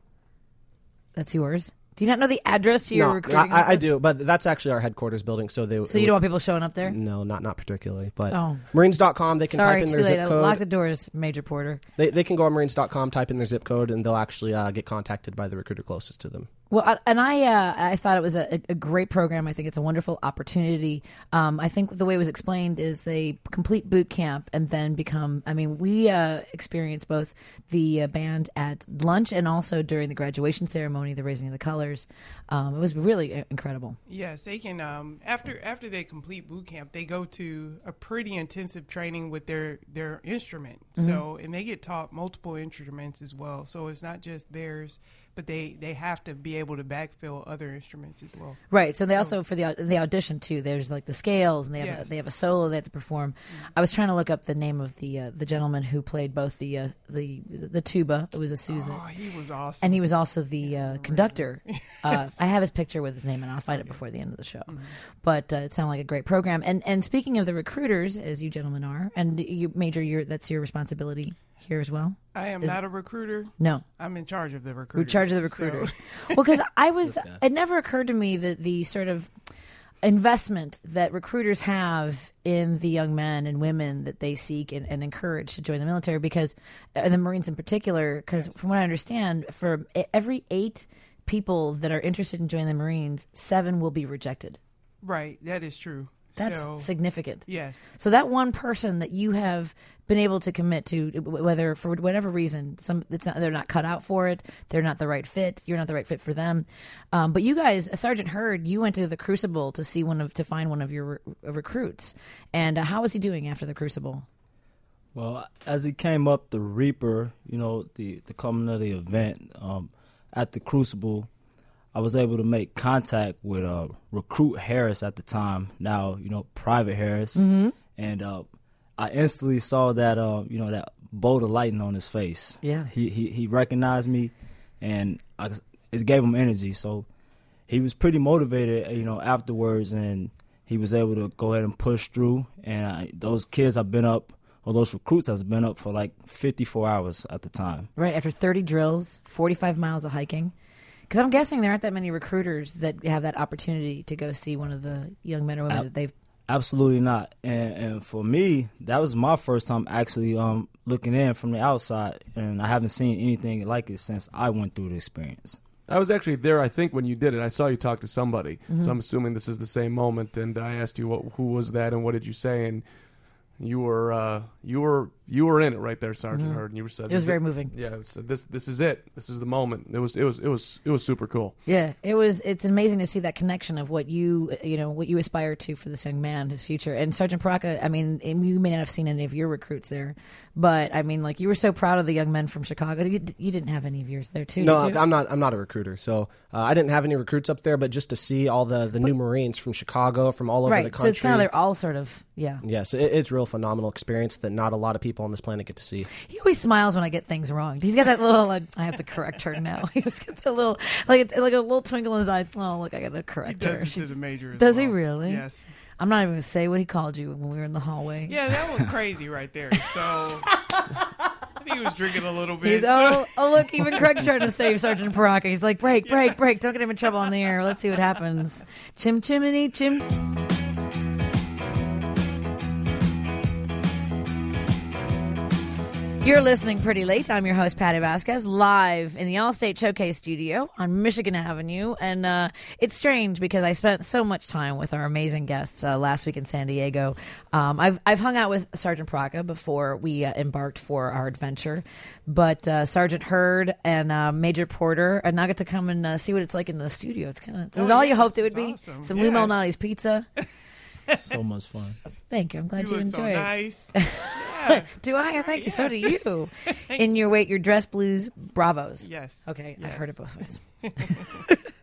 That's yours. Do you not know the address to your No, recruiting I, I office? do, but that's actually our headquarters building. So they. So you don't want people showing up there? No, not not particularly, but Oh. marines dot com. They can Sorry, type in too their late. zip I code. locked the doors, Major Porter. They they can go on marines dot com, type in their zip code, and they'll actually uh, get contacted by the recruiter closest to them. Well, I, and I uh, I thought it was a, a great program. I think it's a wonderful opportunity. Um, I think the way it was explained is they complete boot camp and then become. I mean, we uh, experienced both the uh, band at lunch and also during the graduation ceremony, the raising of the colors. Um, it was really incredible. Yes, they can. Um, after after they complete boot camp, they go to a pretty intensive training with their their instrument. Mm-hmm. So, and they get taught multiple instruments as well. So it's not just theirs, but they, they have to be able to backfill other instruments as well. Right. So they also for the the audition too. There's like the scales, and they have Yes. a, they have a solo they have to perform. I was trying to look up the name of the uh, the gentleman who played both the uh, the the tuba. It was a Susan. Oh, he was awesome. And he was also the uh, conductor. Uh, I have his picture with his name, and I'll find it before the end of the show. But uh, it sounded like a great program. And and speaking of the recruiters, as you gentlemen are, and you, Major, you're, that's your responsibility here as well. I am is- not a recruiter. No, I'm in charge of the you're recruiters. in charge of the so- recruiters. Well, because I was, this guy. it never occurred to me that the sort of investment that recruiters have in the young men and women that they seek and, and encourage to join the military, because and the Marines in particular, because from what I understand, for e- every eight people that are interested in joining the Marines, seven will be rejected. Right, that is true. That's so, significant. yes. So that one person that you have been able to commit to, whether for whatever reason, some it's not, they're not cut out for it, they're not the right fit, you're not the right fit for them. Um, but you guys, Sergeant Hurd, you went to the Crucible to see one of to find one of your re- recruits, and uh, how was he doing after the Crucible? Well, as he came up the Reaper, you know, the, the coming of the event, um, at the Crucible, I was able to make contact with uh, Recruit Harris at the time, now, you know, Private Harris. Mm-hmm. And uh, I instantly saw that, uh, you know, that bolt of lightning on his face. Yeah. He he, he recognized me, and I, it gave him energy. So he was pretty motivated, you know, afterwards, and he was able to go ahead and push through. And I, those kids have been up, or those recruits has been up for like fifty-four hours at the time. Right, after thirty drills, forty-five miles of hiking. Because I'm guessing there aren't that many recruiters that have that opportunity to go see one of the young men or women Ab- that they've. Absolutely not. And, and for me, that was my first time actually um, looking in from the outside, and I haven't seen anything like it since I went through the experience. I was actually there, I think, when you did it. I saw you talk to somebody, Mm-hmm. so I'm assuming this is the same moment. And I asked you, what, who was that, and what did you say? And you were, uh, you were, you were in it right there, Sergeant Hurd. And you were said Mm-hmm. It was very moving. Yeah, so this, this is it. This is the moment. It was, it was, it was, it was super cool. Yeah, it was. It's amazing to see that connection of what you, you know, what you aspire to for this young man, his future. And Sergeant Paraka, I mean, and you may not have seen any of your recruits there, but I mean, like you were so proud of the young men from Chicago. You, you didn't have any of yours there too. No, did you? I'm not. I'm not a recruiter, so uh, I didn't have any recruits up there. But just to see all the, the new Marines from Chicago, from all over right. the country, So it's kind of they're all sort of yeah. yes, it, it's a real phenomenal experience that not a lot of people on this planet get to see. He always smiles when I get things wrong. He's got that little. Like, I have to correct her now. He always gets a little like like a little twinkle in his eye. Oh, look, I got to He correct her. does it She- to the major as does he well. really? Yes. I'm not even going to say what he called you when we were in the hallway. Yeah, that was crazy right there. So I think he was drinking a little bit. He's, so- oh, oh, look, even Craig's trying to save Sergeant Paraka. He's like, break, break, break. Don't get him in trouble on the air. Let's see what happens. Chim chimney, chim. You're listening Pretty Late. I'm your host, Patty Vasquez, live in the Allstate Showcase studio on Michigan Avenue. And uh, it's strange because I spent so much time with our amazing guests uh, last week in San Diego. Um, I've I've hung out with Sergeant Paraka before we uh, embarked for our adventure. But uh, Sergeant Hurd and uh, Major Porter, and now get to come and uh, see what it's like in the studio. It's kind of, this is Oh, all you yes, hoped it would it's be? awesome. Some Yeah. Lou Malnati's pizza. So much fun. Thank you. I'm glad You you, look so enjoyed it. nice. Yeah. Do I? I Thank you. So do you. In your wait, your dress blues, bravos. Yes. Okay, I've Yes. heard it both ways.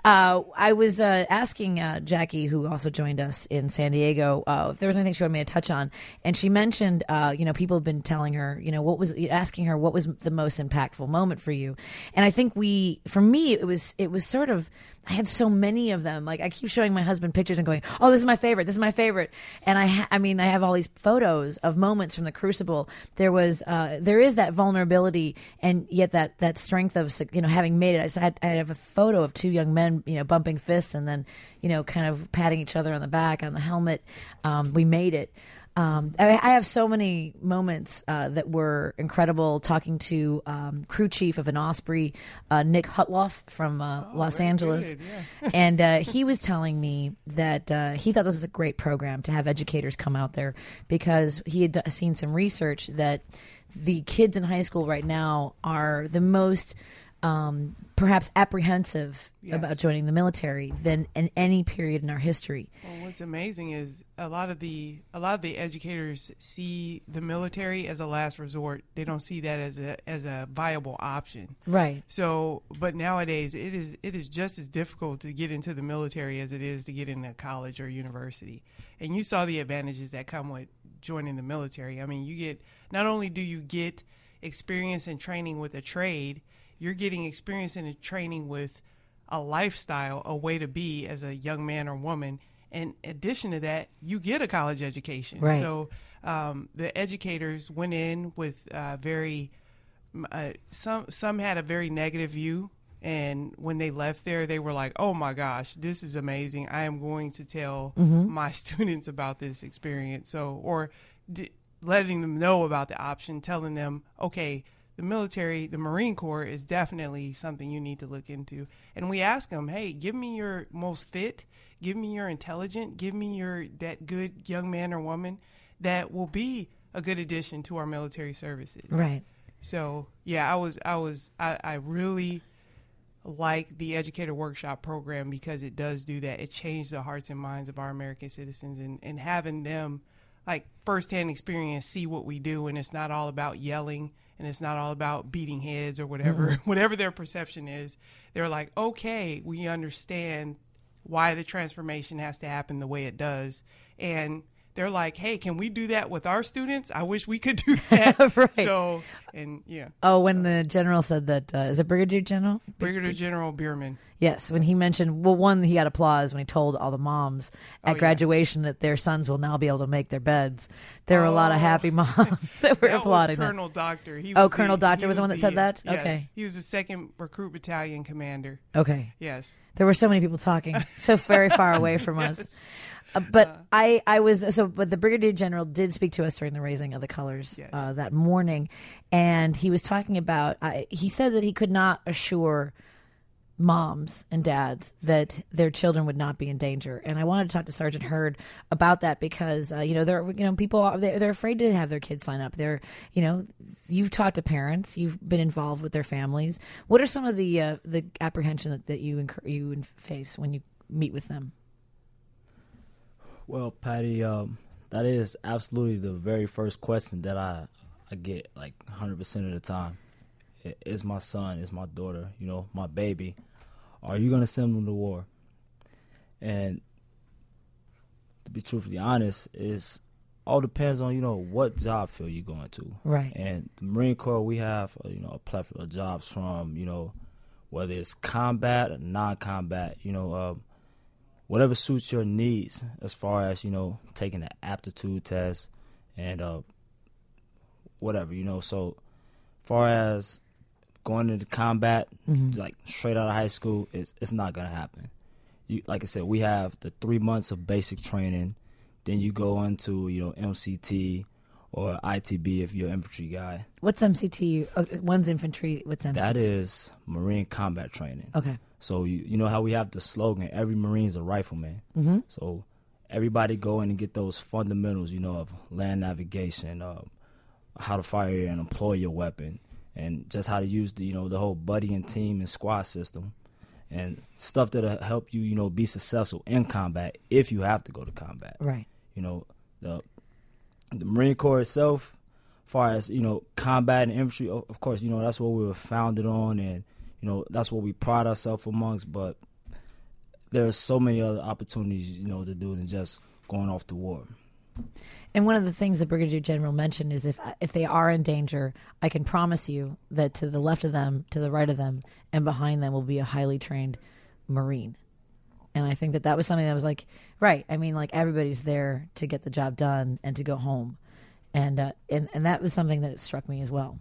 Uh, I was uh, asking uh, Jackie, who also joined us in San Diego, uh, if there was anything she wanted me to touch on, and she mentioned, uh, you know, people have been telling her, you know, what was asking her what was the most impactful moment for you, and I think we, for me, it was it was sort of. I had so many of them. Like I keep showing my husband pictures and going, "Oh, this is my favorite. This is my favorite." And I, ha- I mean, I have all these photos of moments from the Crucible. There was, uh, there is that vulnerability, and yet that that strength of, you know, having made it. So I, had, I have a photo of two young men, you know, bumping fists and then, you know, kind of patting each other on the back on the helmet. Um, we made it. Um, I, I have so many moments uh, that were incredible. Talking to um, crew chief of an Osprey, uh, Nick Hutloff from uh, Oh, Los very Angeles, good, yeah. and uh, he was telling me that uh, he thought this was a great program to have educators come out there because he had d- seen some research that the kids in high school right now are the most um, perhaps apprehensive Yes. about joining the military than in any period in our history. Well, what's amazing is a lot of the a lot of the educators see the military as a last resort. They don't see that as a as a viable option. Right. So, but nowadays it is it is just as difficult to get into the military as it is to get into college or university. And you saw the advantages that come with joining the military. I mean, you get not only do you get experience and training with a trade, you're getting experience and training with a lifestyle, a way to be as a young man or woman. In addition to that, you get a college education. Right. So um, the educators went in with uh, very uh, some some had a very negative view, and when they left there, they were like, "Oh my gosh, this is amazing! I am going to tell Mm-hmm. my students about this experience." So, or d- letting them know about the option, telling them, "Okay, the military, the Marine Corps is definitely something you need to look into." And we ask them, "Hey, give me your most fit, give me your intelligent, give me your that good young man or woman that will be a good addition to our military services." Right. So yeah, I was I was I, I really like the Educator Workshop program because it does do that. It changed the hearts and minds of our American citizens, and, and having them like firsthand experience see what we do, and it's not all about yelling. And it's not all about beating heads or whatever, mm-hmm. whatever their perception is. They're like, okay, we understand why the transformation has to happen the way it does. And they're like, hey, can we do that with our students? I wish we could do that. Right. So, and yeah. Oh, when the general said that, uh, is it Brigadier General? Brigadier General Bierman. Yes, when he mentioned, well, one, he got applause when he told all the moms at Oh, yeah. graduation that their sons will now be able to make their beds. There were a lot of Oh. happy moms that were that applauding was that. Colonel Doctor. He Oh, was Colonel the- Doctor he was the one that the, said that? yes. Okay. He was the second Recruit Battalion commander. Okay. Yes. There were so many people talking, so very far away from us. Uh, but I, I was so. But the Brigadier General did speak to us during the raising of the colors Yes. uh, that morning, and he was talking about. I, he said that he could not assure moms and dads that their children would not be in danger. And I wanted to talk to Sergeant Hurd about that because uh, you know there you know people are, they're, they're afraid to have their kids sign up. They're you know you've talked to parents, you've been involved with their families. What are some of the uh, the apprehension that, that you incur, you face when you meet with them? Well, Patty, um, that is absolutely the very first question that I, I get like one hundred percent of the time. It, it's my son, it's my daughter, you know, my baby. Are you going to send them to war? And to be truthfully honest, it's all depends on, you know, what job field you're going to. Right. And the Marine Corps, we have, uh, you know, a plethora of jobs from, you know, whether it's combat or non-combat, you know, uh, whatever suits your needs as far as, you know, taking an aptitude test and uh, whatever, you know. So far as going into combat, Mm-hmm. like straight out of high school, it's, it's not going to happen. You, like I said, we have the three months of basic training. Then you go into, you know, M C T or I T B if you're an infantry guy. What's M C T? Uh, one's infantry. What's M C T? That is Marine combat training. Okay. So you you know how we have the slogan, every Marine's a rifleman. Mm-hmm. So everybody go in and get those fundamentals, you know, of land navigation, uh, how to fire and employ your weapon, and just how to use the, you know, the whole buddy and team and squad system, and stuff that'll help you, you know, be successful in combat if you have to go to combat. Right. You know, the the Marine Corps itself, as far as, you know, combat and infantry, o- of course, you know, that's what we were founded on, and, you know, that's what we pride ourselves amongst. But there's so many other opportunities, you know, to do than just going off to war. And one of the things the Brigadier General mentioned is if if they are in danger, I can promise you that to the left of them, to the right of them, and behind them will be a highly trained Marine. And I think that that was something that was like, right, I mean, like everybody's there to get the job done and to go home. And uh, and, and that was something that struck me as well.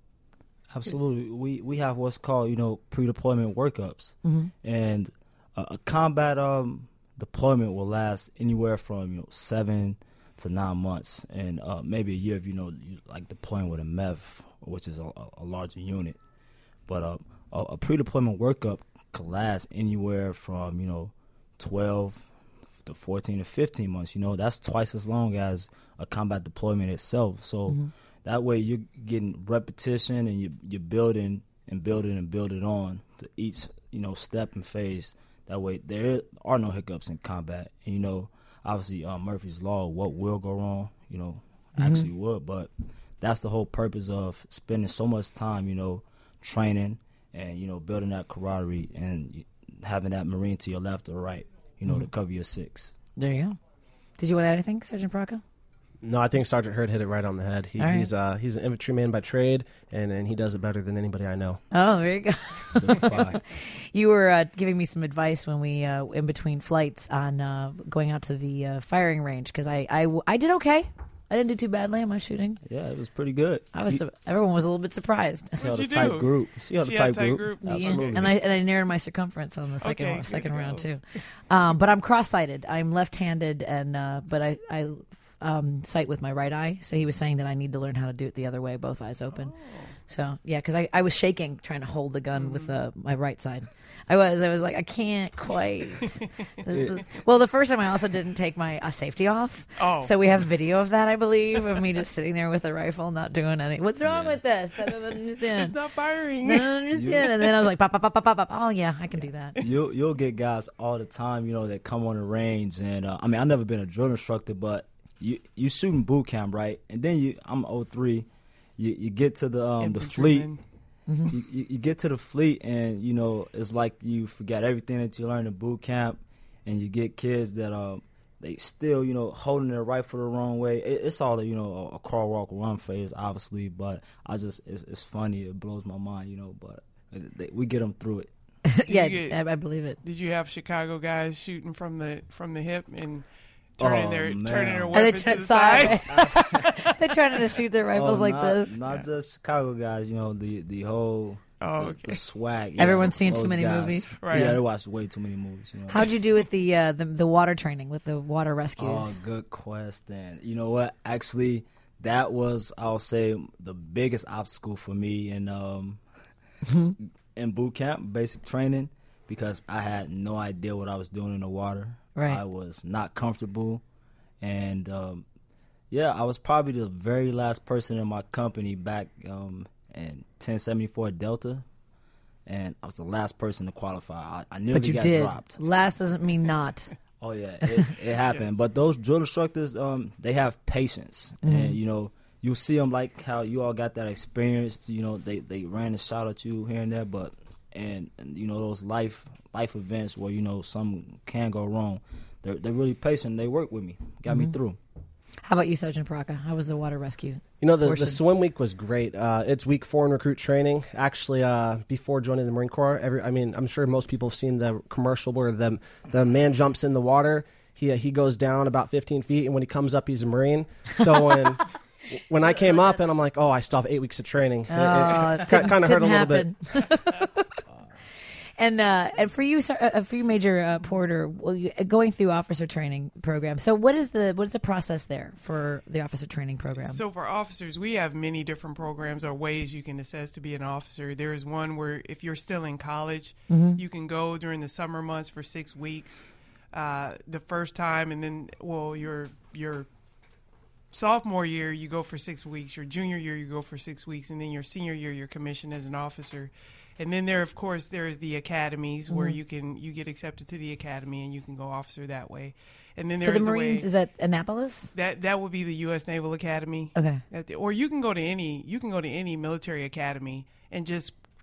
Absolutely. We we have what's called, you know, pre-deployment workups. Mm-hmm. And a, a combat um, deployment will last anywhere from, you know, seven to nine months and uh, maybe a year if, you know, you like deploying with a M E V, which is a, a larger unit. But uh, a, a pre-deployment workup could last anywhere from, you know, twelve to fourteen to fifteen months. You know, that's twice as long as a combat deployment itself. So mm-hmm. that way you're getting repetition and you, you're building and building and building on to each, you know, step and phase. That way there are no hiccups in combat. And, you know, obviously um, Murphy's Law, what will go wrong, you know, mm-hmm. actually would. But that's the whole purpose of spending so much time, you know, training and, you know, building that camaraderie and having that Marine to your left or right, you know, mm-hmm. to cover your six. There you go. Did you want to add anything, Sergeant Paraka? No, I think Sergeant Hurd hit it right on the head. He, right. He's uh, he's an infantryman by trade, and, and he does it better than anybody I know. Oh, there you go. You were uh, giving me some advice when we, uh, in between flights, on uh, going out to the uh, firing range, because I, I, I did okay. I didn't do too badly on my shooting. Yeah, it was pretty good. I was. You, everyone was a little bit surprised. See how the tight do? group. See how the tight, tight group. group. Absolutely. Yeah. And I and I narrowed my circumference on the second okay, second round too. Um, but I'm cross-sighted. I'm left-handed, and uh, but I I um, sight with my right eye. So he was saying that I need to learn how to do it the other way, both eyes open. Oh. So yeah, because I, I was shaking trying to hold the gun mm. with uh, my right side. I was. I was like, I can't quite. This is... Well, the first time I also didn't take my uh, safety off. Oh. So we have video of that, I believe, of me just sitting there with a rifle, not doing anything. What's wrong yeah. with this? I don't understand. It's not firing. I don't understand. And then I was like, pop, pop, pop, pop, pop, pop. Oh, yeah, I can do that. You'll, you'll get guys all the time, you know, that come on the range. And, uh, I mean, I've never been a drill instructor, but you you shooting boot camp, right? And then you, I'm oh three. You, you get to the um, the fleet. Mm-hmm. You, you, you get to the fleet and, you know, it's like you forget everything that you learned in boot camp, and you get kids that uh, they still, you know, holding their rifle the wrong way. It, it's all, a, you know, a, a crawl, walk, run phase, obviously, but I just, it's, it's funny. It blows my mind, you know, but they, we get them through it. yeah, get, I, I believe it. Did you have Chicago guys shooting from the from the hip and turning oh, their man. turning their weapons to the side? They're trying to shoot their rifles oh, like not, this. Not just Chicago guys, you know, the the whole oh, the, okay. the swag. Everyone's know, seen too many guys. movies. Right. Yeah, they watch way too many movies. You know? How'd you do with the, uh, the the water training, with the water rescues? Oh, good question. You know what? Actually, that was, I'll say, the biggest obstacle for me in um in boot camp, basic training, because I had no idea what I was doing in the water. Right. I was not comfortable. And, um, yeah, I was probably the very last person in my company back um, in ten seventy-four Delta, and I was the last person to qualify. I, I nearly but you got did. dropped. Last doesn't mean not. Oh, yeah, it, it happened. Yes. But those drill instructors, um, they have patience. Mm-hmm. And, you know, you'll see them like how you all got that experience. You know, they, they ran a shot at you here and there, but, and, and you know, those life life events where, you know, something can go wrong. They're, they're really patient. They work with me. Got mm-hmm. me through. How about you, Sergeant Paraka? How was the water rescue? You know, the, the swim week was great. Uh, it's week four in recruit training. Actually, uh, before joining the Marine Corps, every I mean, I'm sure most people have seen the commercial where the the man jumps in the water. He he goes down about fifteen feet, and when he comes up, he's a Marine. So when when I came up, and I'm like, oh, I still have eight weeks of training. Oh, it, it, it kind of hurt a little happen. bit. And uh, and for you, uh, for you, Major uh, Porter, well, you, going through officer training program. So what is the what is the process there for the officer training program? So for officers, we have many different programs or ways you can assess to be an officer. There is one where if you're still in college, mm-hmm. you can go during the summer months for six weeks. Uh, the first time, and then well, your your sophomore year you go for six weeks. Your junior year you go for six weeks, and then your senior year you're commissioned as an officer. And then there, of course, there is the academies mm-hmm. where you can you get accepted to the academy and you can go officer that way. And then there for is the Marines, way, is that Annapolis? That that would be the U S Naval Academy. Okay. The, or you can go to any you can go to any military academy and just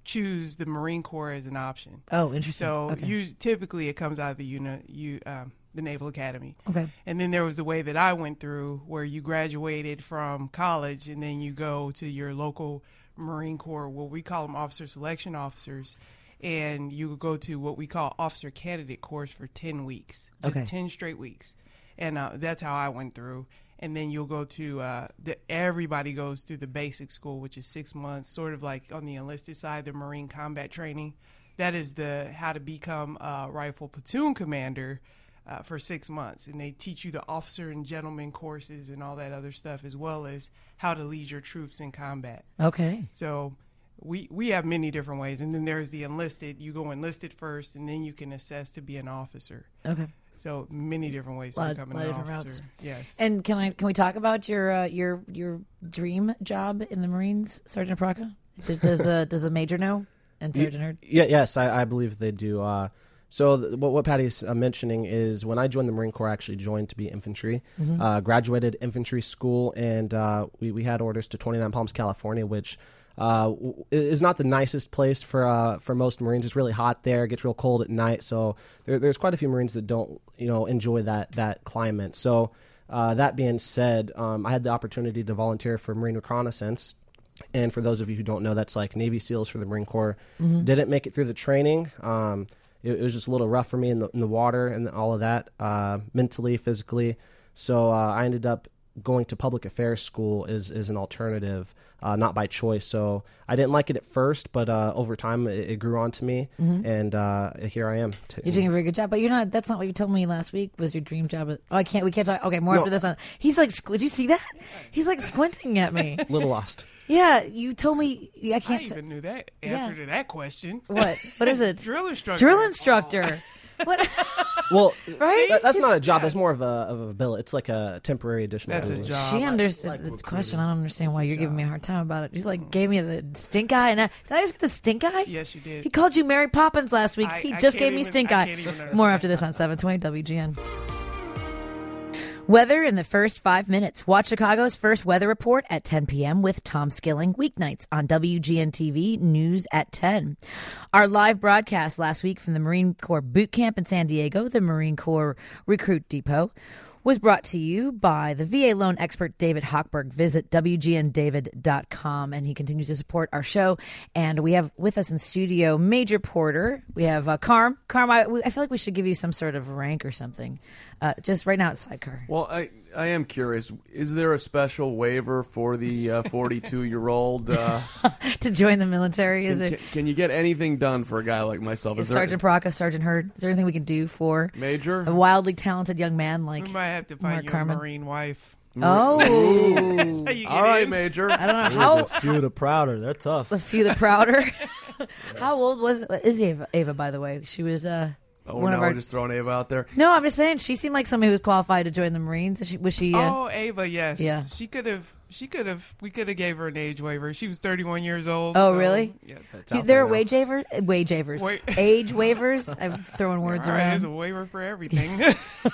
choose the Marine Corps as an option. Oh, interesting. So okay. you, typically it comes out of the uni, you, um, the Naval Academy. Okay. And then there was the way that I went through where you graduated from college and then you go to your local Marine Corps, what we call them officer selection officers, and you go to what we call officer candidate course for ten weeks, just Okay. ten straight weeks. And uh, that's how I went through. And then you'll go to, uh, the, everybody goes through the basic school, which is six months, sort of like on the enlisted side, the Marine combat training. That is the how to become a rifle platoon commander uh, for six months. And they teach you the officer and gentleman courses and all that other stuff, as well as how to lead your troops in combat. Okay. So we we have many different ways. And then there's the enlisted. You go enlisted first, and then you can assess to be an officer. Okay. So many different ways Lot- to become lot an of different officer. routes. Yes. And can I can we talk about your uh, your your dream job in the Marines, Sergeant Praca? Does, does the does the major know and Sergeant Hurd? Yeah, yes, I, I believe they do. Uh, so th- what, what Patty's uh, mentioning is when I joined the Marine Corps, I actually joined to be infantry, Mm-hmm. uh, graduated infantry school, and uh, we, we had orders to twenty-nine Palms, California, which uh, w- is not the nicest place for uh, for most Marines. It's really hot there, it gets real cold at night, so there, there's quite a few Marines that don't you know enjoy that that climate. So uh, that being said, um, I had the opportunity to volunteer for Marine Reconnaissance. And for those of you who don't know, that's like Navy SEALs for the Marine Corps. Mm-hmm. Didn't make it through the training. Um, it, it was just a little rough for me in the, in the water and all of that, uh, mentally, physically. So uh, I ended up going to public affairs school as, as an alternative, uh, not by choice. So I didn't like it at first, but uh, over time it, it grew on to me, and uh, here I am. T- You're doing a very good job, but you're not. That's not what you told me last week. Was your dream job? At, oh, I can't. We can't talk. Okay, more No. after this. On. He's like, squ- did you see that? He's like squinting at me. a little lost. Yeah, you told me. I I can't. say, even knew that Yeah. answer to that question. what? What is it? Drill instructor. Drill instructor. What? Well, Right? that, that's not a job. That's more of a, of a bill. It's like a temporary additional. That's a duty. job. She understood like the recruiting. question. I don't understand why a you're giving me a job. hard time about it. You like gave me the stink eye, and I, did I just get the stink eye? Yes, you did. He called you Mary Poppins last week. I- he I just can't gave me even- stink I eye. can't even understand. More after this on seven twenty W G N. Weather in the first five minutes. Watch Chicago's first weather report at ten p.m. with Tom Skilling weeknights on W G N T V News at ten. Our live broadcast last week from the Marine Corps Boot Camp in San Diego, the Marine Corps Recruit Depot, was brought to you by the V A loan expert David Hochberg. Visit W G N David dot com, and he continues to support our show. And we have with us in studio Major Porter. We have uh, Carm. Carm, I, we, I feel like we should give you some sort of rank or something. Uh, just right now it's sidecar. Well, I I am curious. Is there a special waiver for the forty-two-year-old? Uh, To join the military, is can, it? can, can you get anything done for a guy like myself? Is there- Sergeant Praca, Sergeant Hurd? Is there anything we can do for Major? a wildly talented young man like? We might have to Mark find you Carmen. a Marine wife. Oh, That's how you get All right, in. Major. I don't know The how. few, the prouder. They're tough. The few the prouder. How old was is Ava? Ava, by the way, she was uh. Oh, one no, of our- we're just throwing Ava out there. No, I'm just saying she seemed like somebody who was qualified to join the Marines. Is she, was she? Uh, Oh, Ava, yes. Yeah. She could have. She could have. We could have gave her an age waiver. She was thirty-one years old. Oh, so, really? Yes. do- there are wage waivers. Wage waivers. Wait. Age waivers. I'm throwing words All right, there's a around. waiver for everything.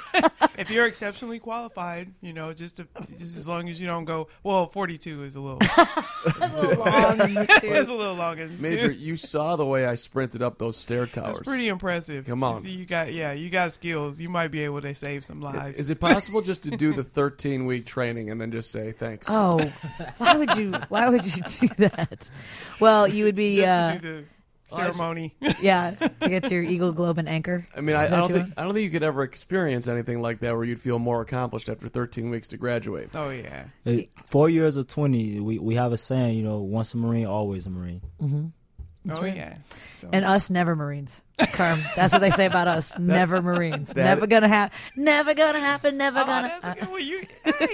If you're exceptionally qualified, you know, just to, just as long as you don't go. Well, forty-two is a little. That's a little long in the It's tooth. a little long. in the Major, tooth. you saw the way I sprinted up those stair towers. That's pretty impressive. Come on. You see, you got yeah, you got skills. You might be able to save some lives. Is it possible just to do the thirteen-week training and then just say thanks? Oh, why would you? Why would you do that? Well, you would be. just Uh, to do the ceremony? yeah, to get your Eagle Globe and anchor. I mean, I, I Is that don't what you think want? I don't think you could ever experience anything like that where you'd feel more accomplished after thirteen weeks to graduate. oh yeah. Hey, four years or twenty, we, we have a saying, you know, once a Marine, always a Marine. That's oh right. yeah. So, And us never Marines. Carm. That's what they say about us. Never Marines. that- never gonna happen. Never gonna happen. Never oh, gonna. that's a uh, good one. You,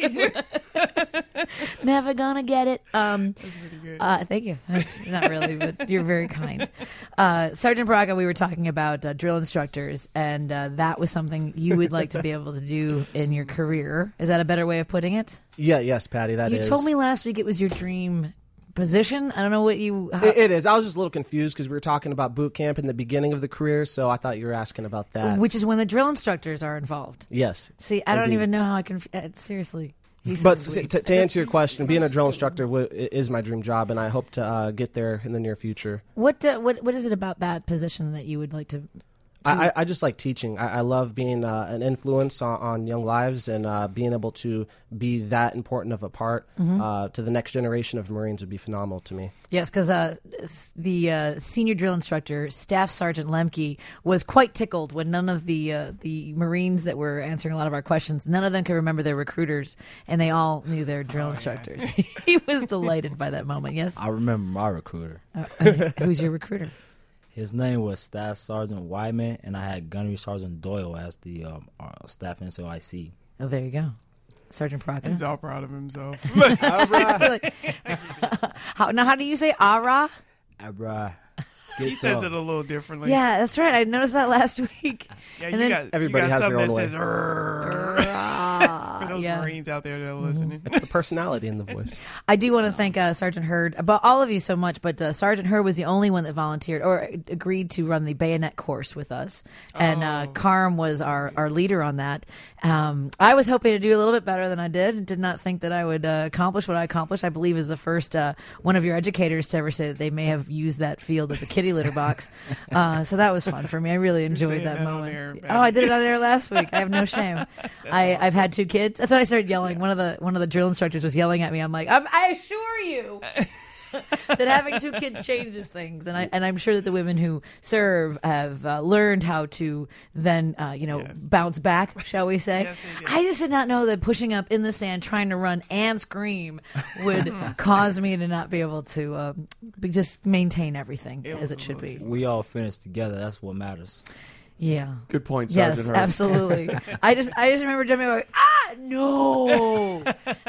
hey. never gonna get it. Um, That's pretty good. uh, thank you. That's not really, but you're very kind. Uh, Sergeant Praca, we were talking about uh, drill instructors, and uh, that was something you would like to be able to do in your career. Is that a better way of putting it? Yeah, yes, Patty. That you is. told me last week it was your dream position. I don't know what you. How, It, it is. I was just a little confused because we were talking about boot camp in the beginning of the career, so I thought you were asking about that. which is when the drill instructors are involved. Yes. See, I don't Indeed. even know how I can. Uh, seriously, He's so But sweet. to, to answer your question, being a drill instructor w- is my dream job, and I hope to uh, get there in the near future. What uh, what what is it about that position that you would like to? I, I, I just like teaching. I, I love being uh, an influence on, on young lives, and uh, being able to be that important of a part Mm-hmm. uh, to the next generation of Marines would be phenomenal to me. Yes, because uh, s- the uh, senior drill instructor, Staff Sergeant Lemke, was quite tickled when none of the uh, the Marines that were answering a lot of our questions, none of them could remember their recruiters, and they all knew their drill instructors. He was delighted by that moment. Yes. I remember my recruiter. Uh, okay. Who's your recruiter? His name was Staff Sergeant Wyman, and I had Gunnery Sergeant Doyle as the um, uh, Staff N C O I C. Oh, there you go, Sergeant Proctor. He's all proud of himself. how, now, how do you say "ara"? Abra. He says it a little differently. Yeah, that's right. I noticed that last week. Yeah, And you then- got Everybody you got has something their that own way. says "Rrrr." for those yeah. Marines out there that are listening. It's the personality in the voice. I do want to thank uh, Sergeant Hurd, about all of you so much, but uh, Sergeant Hurd was the only one that volunteered or agreed to run the bayonet course with us. And uh, Carm was our, our leader on that. Um, I was hoping to do a little bit better than I did and did not think that I would uh, accomplish what I accomplished. I believe is the first uh, one of your educators to ever say that they may have used that field as a kitty litter box. Uh, so that was fun for me. I really enjoyed saying that, that on moment. air, oh, I did it on air last week. I have no shame. I, I've had two kids. That's when I started yelling. One of the one of the drill instructors was yelling at me. I'm like, I'm, I assure you that having two kids changes things, and I and I'm sure that the women who serve have uh, learned how to then uh, you know Yes. bounce back, shall we say? Yes, they did. I just did not know that pushing up in the sand, trying to run and scream would cause me to not be able to um, be, just maintain everything It as was it a should little be. We all finished together. That's what matters. Yeah. Good point, Sergeant Yes, Hurd. absolutely. I just I just remember jumping like, ah, no.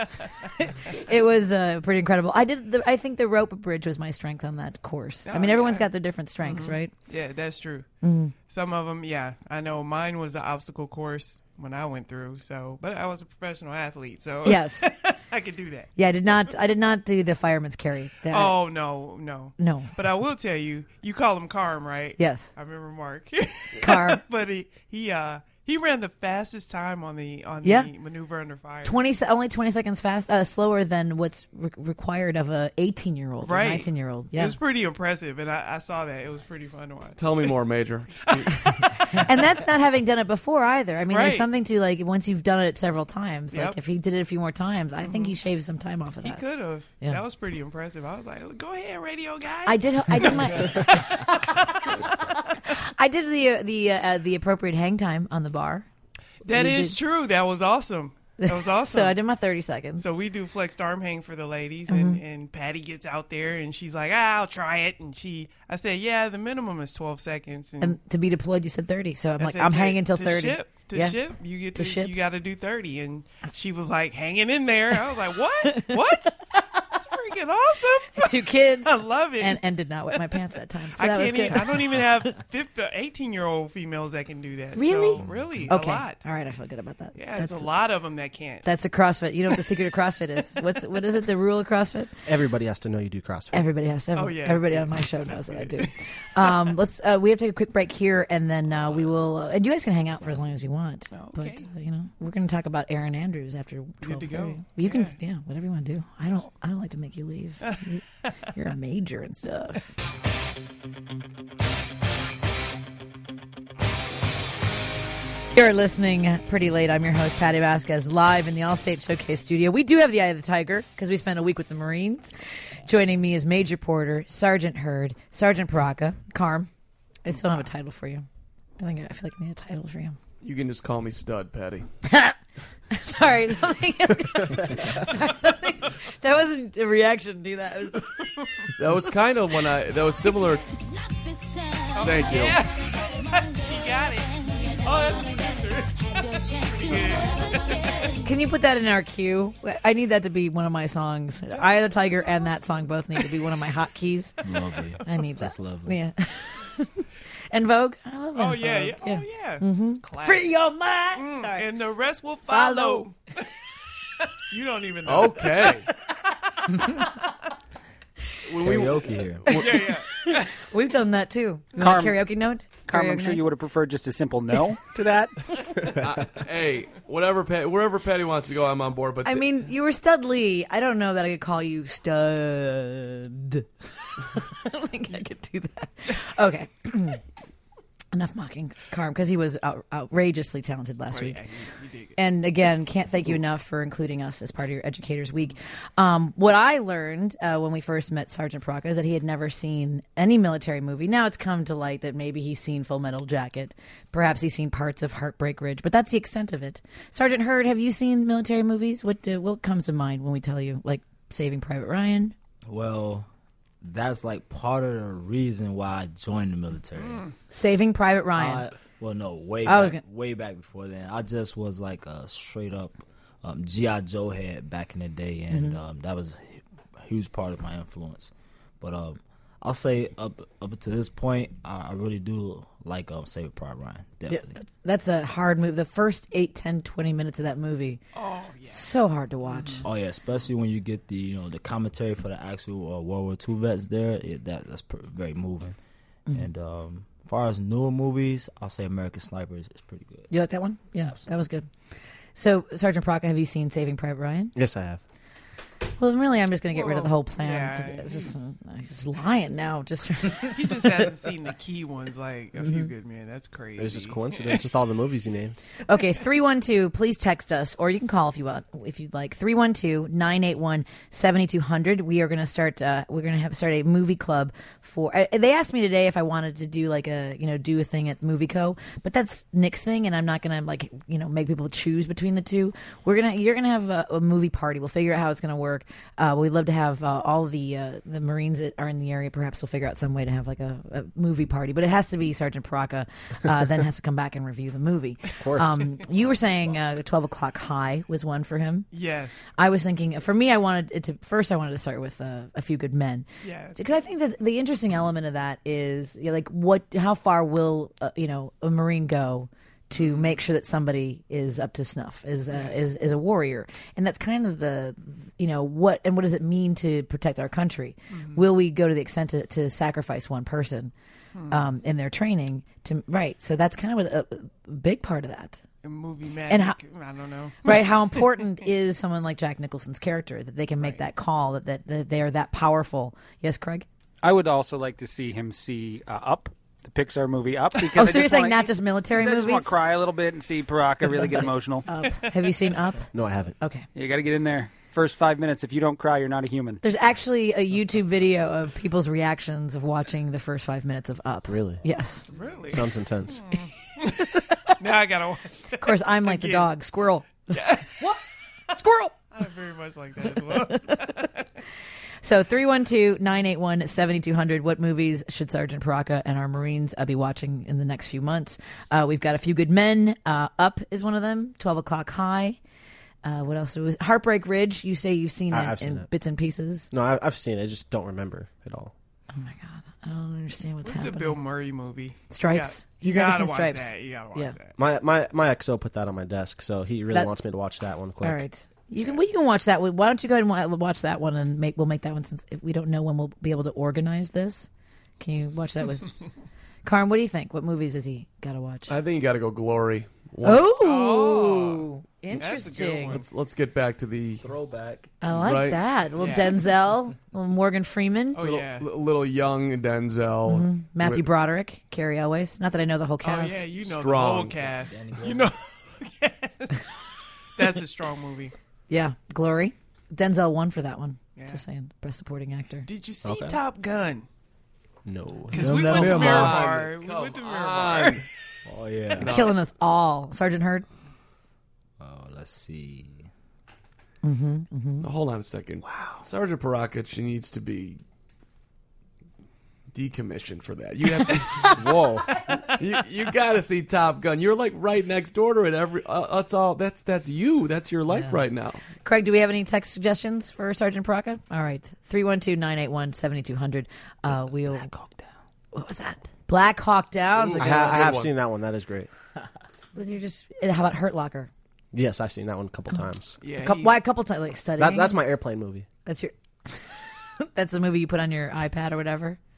It was uh, pretty incredible. I did. The, I think the rope bridge was my strength on that course. I Oh, mean, everyone's yeah. got their different strengths, right? Yeah, that's true. Mm. Some of them, yeah. I know mine was the obstacle course when I went through. So, but I was a professional athlete, so Yes. I could do that. Yeah, I did not. I did not do the fireman's carry. That, Oh no, no. no. But I will tell you, you call him Carm, right? Yes, I remember Mark. car. but he he uh he ran the fastest time on the on Yeah. the maneuver under fire. Twenty se- only twenty seconds fast, uh, slower than what's re- required of a eighteen year old, Right. nineteen year old. It Yeah, was pretty impressive, and I, I saw that. It was pretty fun to watch. Tell me more, Major. and that's not having done it before either. I mean, there's Right. something to like once you've done it several times. Like Yep. if he did it a few more times, I think he shaved some time off of He that. could have. Yeah. That was pretty impressive. I was like, "Go ahead, radio guy." I did. I did my. I did the uh, the uh, the appropriate hang time on the bar. That you is did- true. That was awesome. That was awesome. So I did my thirty seconds. So we do flexed arm hang for the ladies, Mm-hmm. and, and Patty gets out there, and she's like, ah, "I'll try it." And she, I said, "Yeah, the minimum is twelve seconds." And, And to be deployed, you said thirty. So I'm I like, said, I'm to- hanging until to thirty. Ship, to Yeah. ship, you get To to, ship. you got to do thirty. And she was like, hanging in there. I was like, "What? What? That's freaking awesome!" Two kids. I love it. And, and did not wet my pants that time. So I that was can't. good. Even, I don't even have eighteen-year-old females that can do that. Really? So, really? Okay. A lot. All right. I feel good about that. Yeah, that's there's a lot of them that can't. That's a CrossFit. You know what the secret of CrossFit is? What's what is it? The rule of CrossFit? Everybody has to know you do CrossFit. Everybody has to. Oh, yeah, Everybody it's on my show knows that I do. Um, let's. Uh, we have to take a quick break here, and then uh, we will. Uh, and you guys can hang out for as long as you want. But Okay. uh, you know, we're going to talk about Aaron Andrews after twelve to thirty. go. You can, Yeah. yeah, whatever you want to do. I don't. I don't like to make you leave. You- You're a major and stuff. You're listening pretty late. I'm your host, Patty Vasquez, live in the Allstate Showcase studio. We do have the Eye of the Tiger because we spent a week with the Marines. Joining me is Major Porter, Sergeant Hurd, Sergeant Paraka, Carm. I still don't have a title for you. I think I feel like I need a title for you. You can just call me Stud, Patty. Sorry, something, sorry, something. That wasn't a reaction to that. It was, That was kind of when I. That was similar. Thank you. She got it. Oh, that's a producer. can you put that in our queue? I need that to be one of my songs. Eye of the Tiger and that song both need to be one of my hotkeys. Lovely. I need That's that. lovely. Yeah. And Vogue. I love Oh En yeah, Vogue. yeah, oh yeah. Mm-hmm. Classic. Free your mind. Mm, Sorry. and the rest will follow. You don't even know. Okay. when we Karaoke here. Yeah, yeah. We've done that too. You want Carm- a karaoke note? Carm, I'm Karaoke sure night? you would have preferred just a simple no to that. Uh, hey, whatever, Pat, wherever Patty wants to go, I'm on board. But I th- mean, you were Stud Lee. I don't know that I could call you Stud. I don't think I could do that. Okay. Enough mocking Carm, because he was out- outrageously talented last Oh, week. yeah, you- you dig it. And again, can't thank you enough for including us as part of your Educators Week. Um, what I learned uh, when we first met Sergeant Paraka is that he had never seen any military movie. Now it's come to light that maybe he's seen Full Metal Jacket. Perhaps he's seen parts of Heartbreak Ridge, but that's the extent of it. Sergeant Hurd, have you seen military movies? What do, what comes to mind when we tell you, like Saving Private Ryan? Well, that's like part of the reason why I joined the military. Saving Private Ryan. I, well, no, way I was back, gonna- way back before then. I just was like a straight up um, G I. Joe head back in the day, and Mm-hmm. um, that was a huge part of my influence. But um, I'll say up up to this point, I, I really do like um, Saving Private Ryan. Yeah, Definitely. that's, that's a hard movie. The first eight, ten, twenty minutes of that movie, Oh yeah. so hard to watch. Oh yeah, especially when you get the you know the commentary for the actual uh, World War Two vets there. It, that that's pr- very moving. Mm-hmm. And um, as far as newer movies, I'll say American Sniper is, is pretty good. You like that one? Yeah, that was good. So, Sergeant Paraka, have you seen Saving Private Ryan? Yes, I have. Well, really, I'm just going to get rid of the Well, whole plan. yeah, It's just, he's just lying now. Just He just hasn't seen the key ones like a Mm-hmm. few good men. That's crazy. It's just coincidence with all the movies you named. Okay, three one two, please text us, or you can call if you want, if you'd like. three one two, nine eight one, seven two zero zero. We are going to start, uh, we're going to have start a movie club for, uh, they asked me today if I wanted to do like a, you know, do a thing at Movie Co., but that's Nick's thing, and I'm not going to like, you know, make people choose between the two. We're going to, you're going to have a, a movie party. We'll figure out how it's going to work. Uh, we'd love to have uh, all the, uh, the Marines that are in the area. Perhaps we'll figure out some way to have like a, a movie party, but it has to be Sergeant Paraka, uh, then has to come back and review the movie. Of course. Um, you were saying uh, twelve o'clock high was one for him. Yes. I was thinking, for me, I wanted it to first. I wanted to start with uh, A Few Good Men, Yes. because I think that the interesting element of that is, you know, like what, how far will uh, you know a Marine go to make sure that somebody is up to snuff, is uh, is is a warrior, and that's kind of the, you know, what and what does it mean to protect our country? Will we go to the extent to, to sacrifice one person um, in their training? To right, so that's kind of a, a big part of that. A movie magic. And how- I don't know. Right, how important is someone like Jack Nicholson's character that they can make that call, that, that that they are that powerful? Yes, Craig. I would also like to see him see uh, Up, the Pixar movie Up. Because Oh, I so you're just saying wanna- not just military I just want movies? to cry a little bit and see Paraka really get emotional. Up. Have you seen Up? No, I haven't. Okay. You got to get in there. First five minutes. If you don't cry, you're not a human. There's actually a YouTube video of people's reactions of watching the first five minutes of Up. Really? Yes. Really? Sounds intense. Now I gotta watch that. Of course, I'm like the Again. dog. Squirrel. What? Squirrel. I'm very much like that as well. So three one two, nine eight one, seven two zero zero. What movies should Sergeant Paraka and our Marines uh, be watching in the next few months? Uh, we've got A Few Good Men. Uh, Up is one of them. twelve o'clock high. Uh, what else? Was Heartbreak Ridge. You say you've seen I- it I've seen in that. bits and pieces. No, I, I've seen it. I just don't remember it all. Oh my god, I don't understand what's, What's the happening. Bill Murray movie? Stripes. You He's gotta ever seen watch Stripes. That. You gotta watch Yeah. that. My my my X O put that on my desk, so he really That- wants me to watch that one quick. All right. You can. Well, you can watch that. Why don't you go ahead and wa- watch that one, and make we'll make that one, since if we don't know when we'll be able to organize this. Can you watch that with Carm? What do you think? What movies has he got to watch? I think you got to go Glory. One- Oh, Oh, interesting. Let's let's get back to the Throwback. I like Right. that. A little Yeah. Denzel, a little Morgan Freeman, Oh little, yeah. li- little young Denzel. Matthew with- Broderick, Carrie Elways. Not that I know the whole Oh cast. yeah. You know the Strong. whole cast. Danny You Glover. know. That's a strong movie. Yeah, Glory. Denzel won for that one. Yeah. Just saying, best supporting actor. Did you see Okay. Top Gun? No. Because Film we that went to Miramar. Miramar. We Come went to on. Miramar. Oh yeah. Killing us all. Sergeant Hurd. Oh, let's see. Hold on a second. Wow. Sergeant Paraka needs to be decommissioned for that. You have to. Whoa. You you got to see Top Gun. You're like right next door to it. Every uh, that's all. That's that's you. That's your life Yeah. right now. Craig, do we have any text suggestions for Sergeant Paraka? All right. three one two, nine eight one, seven two zero zero. Uh, we'll... Black Hawk Down. What was that? Black Hawk Down's a I, good ha- one. I have one. seen that one. That is great. But you're just... How about Hurt Locker? Yes, I've seen that one a couple times. Yeah. A couple, he- why a couple times? Like studying? That, that's my airplane movie. That's your... That's the movie you put on your iPad or whatever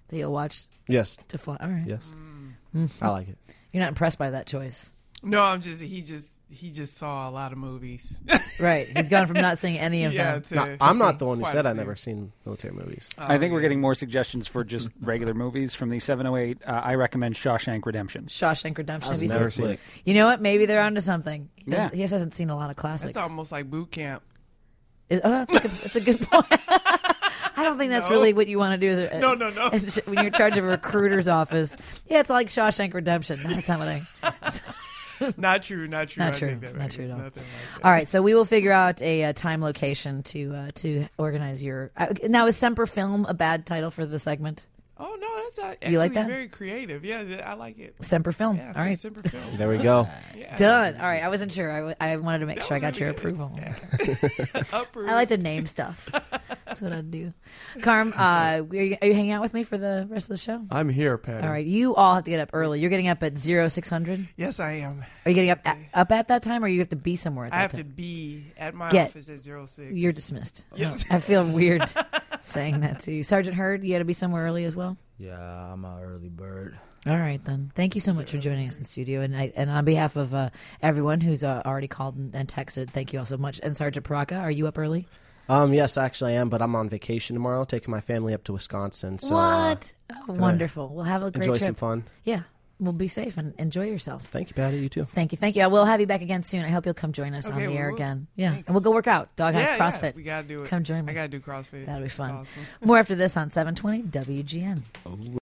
that you'll watch Yes. to fly. All right. Yes. Mm. I like it. You're not impressed by that choice. No, I'm just he just he just saw a lot of movies. Right. He's gone from not seeing any of Yeah, them. to- No, to I'm not see the one who quite said a I've few. never seen military movies. I think Oh, we're yeah. getting more suggestions for just regular movies from the seven oh eight. Uh, I recommend Shawshank Redemption. Shawshank Redemption. Have you never seen? seen it. You know what? Maybe they're onto something. Yeah. He just hasn't seen a lot of classics. That's almost like boot camp. Is- oh, that's a good, that's a good point. I don't think that's No. really what you want to do. As a, No, no, no. When you're in charge of a recruiter's office, yeah, it's like Shawshank Redemption. No, that's not what I. Not true. Not true. Not I true, take that not back. true It's at all. nothing like that. All right, so we will figure out a, uh time location to uh, to organize your. Uh, now, is Semper Film a bad title for the segment? Oh no, that's uh, actually You like that? very creative. Yeah, I like it. Semper Film. Yeah, All right, Super film. There we go. Yeah. done. All right, I wasn't sure. I, w- I wanted to make That sure I was got your really good. approval. Yeah. Approved. I like to name stuff. That's what I do. Carm, uh, are you, are you hanging out with me for the rest of the show? I'm here, Patty. All right, you all have to get up early. You're getting up at zero six hundred. Yes, I am. Are you getting up at, up at that time, or you have to be somewhere at that I have time? to be at my Get- office at zero six. You're dismissed. Yes. I feel weird saying that to you, Sergeant Hurd. You got to be somewhere early as well. Yeah, I'm an early bird. All right, then. Thank you so much for joining us in studio. And I, and on behalf of uh, everyone who's uh, already called and, and texted, thank you all so much. And Sergeant Paraka, are you up early? Um, yes, actually, I am, but I'm on vacation tomorrow, taking my family up to Wisconsin. So, uh, what? Oh, wonderful. We'll have a great enjoy trip. some fun. Yeah. We'll be safe and enjoy yourself. Thank you, Patty. You too. Thank you. Thank you. I will have you back again soon. I hope you'll come join us on Okay, the we air will. again. Yeah. Thanks. And we'll go work out. Doghouse yeah, CrossFit. Yeah, we gotta do it. Come join me. I gotta do CrossFit. That'll be It's fun. awesome. More after this on seven twenty W G N.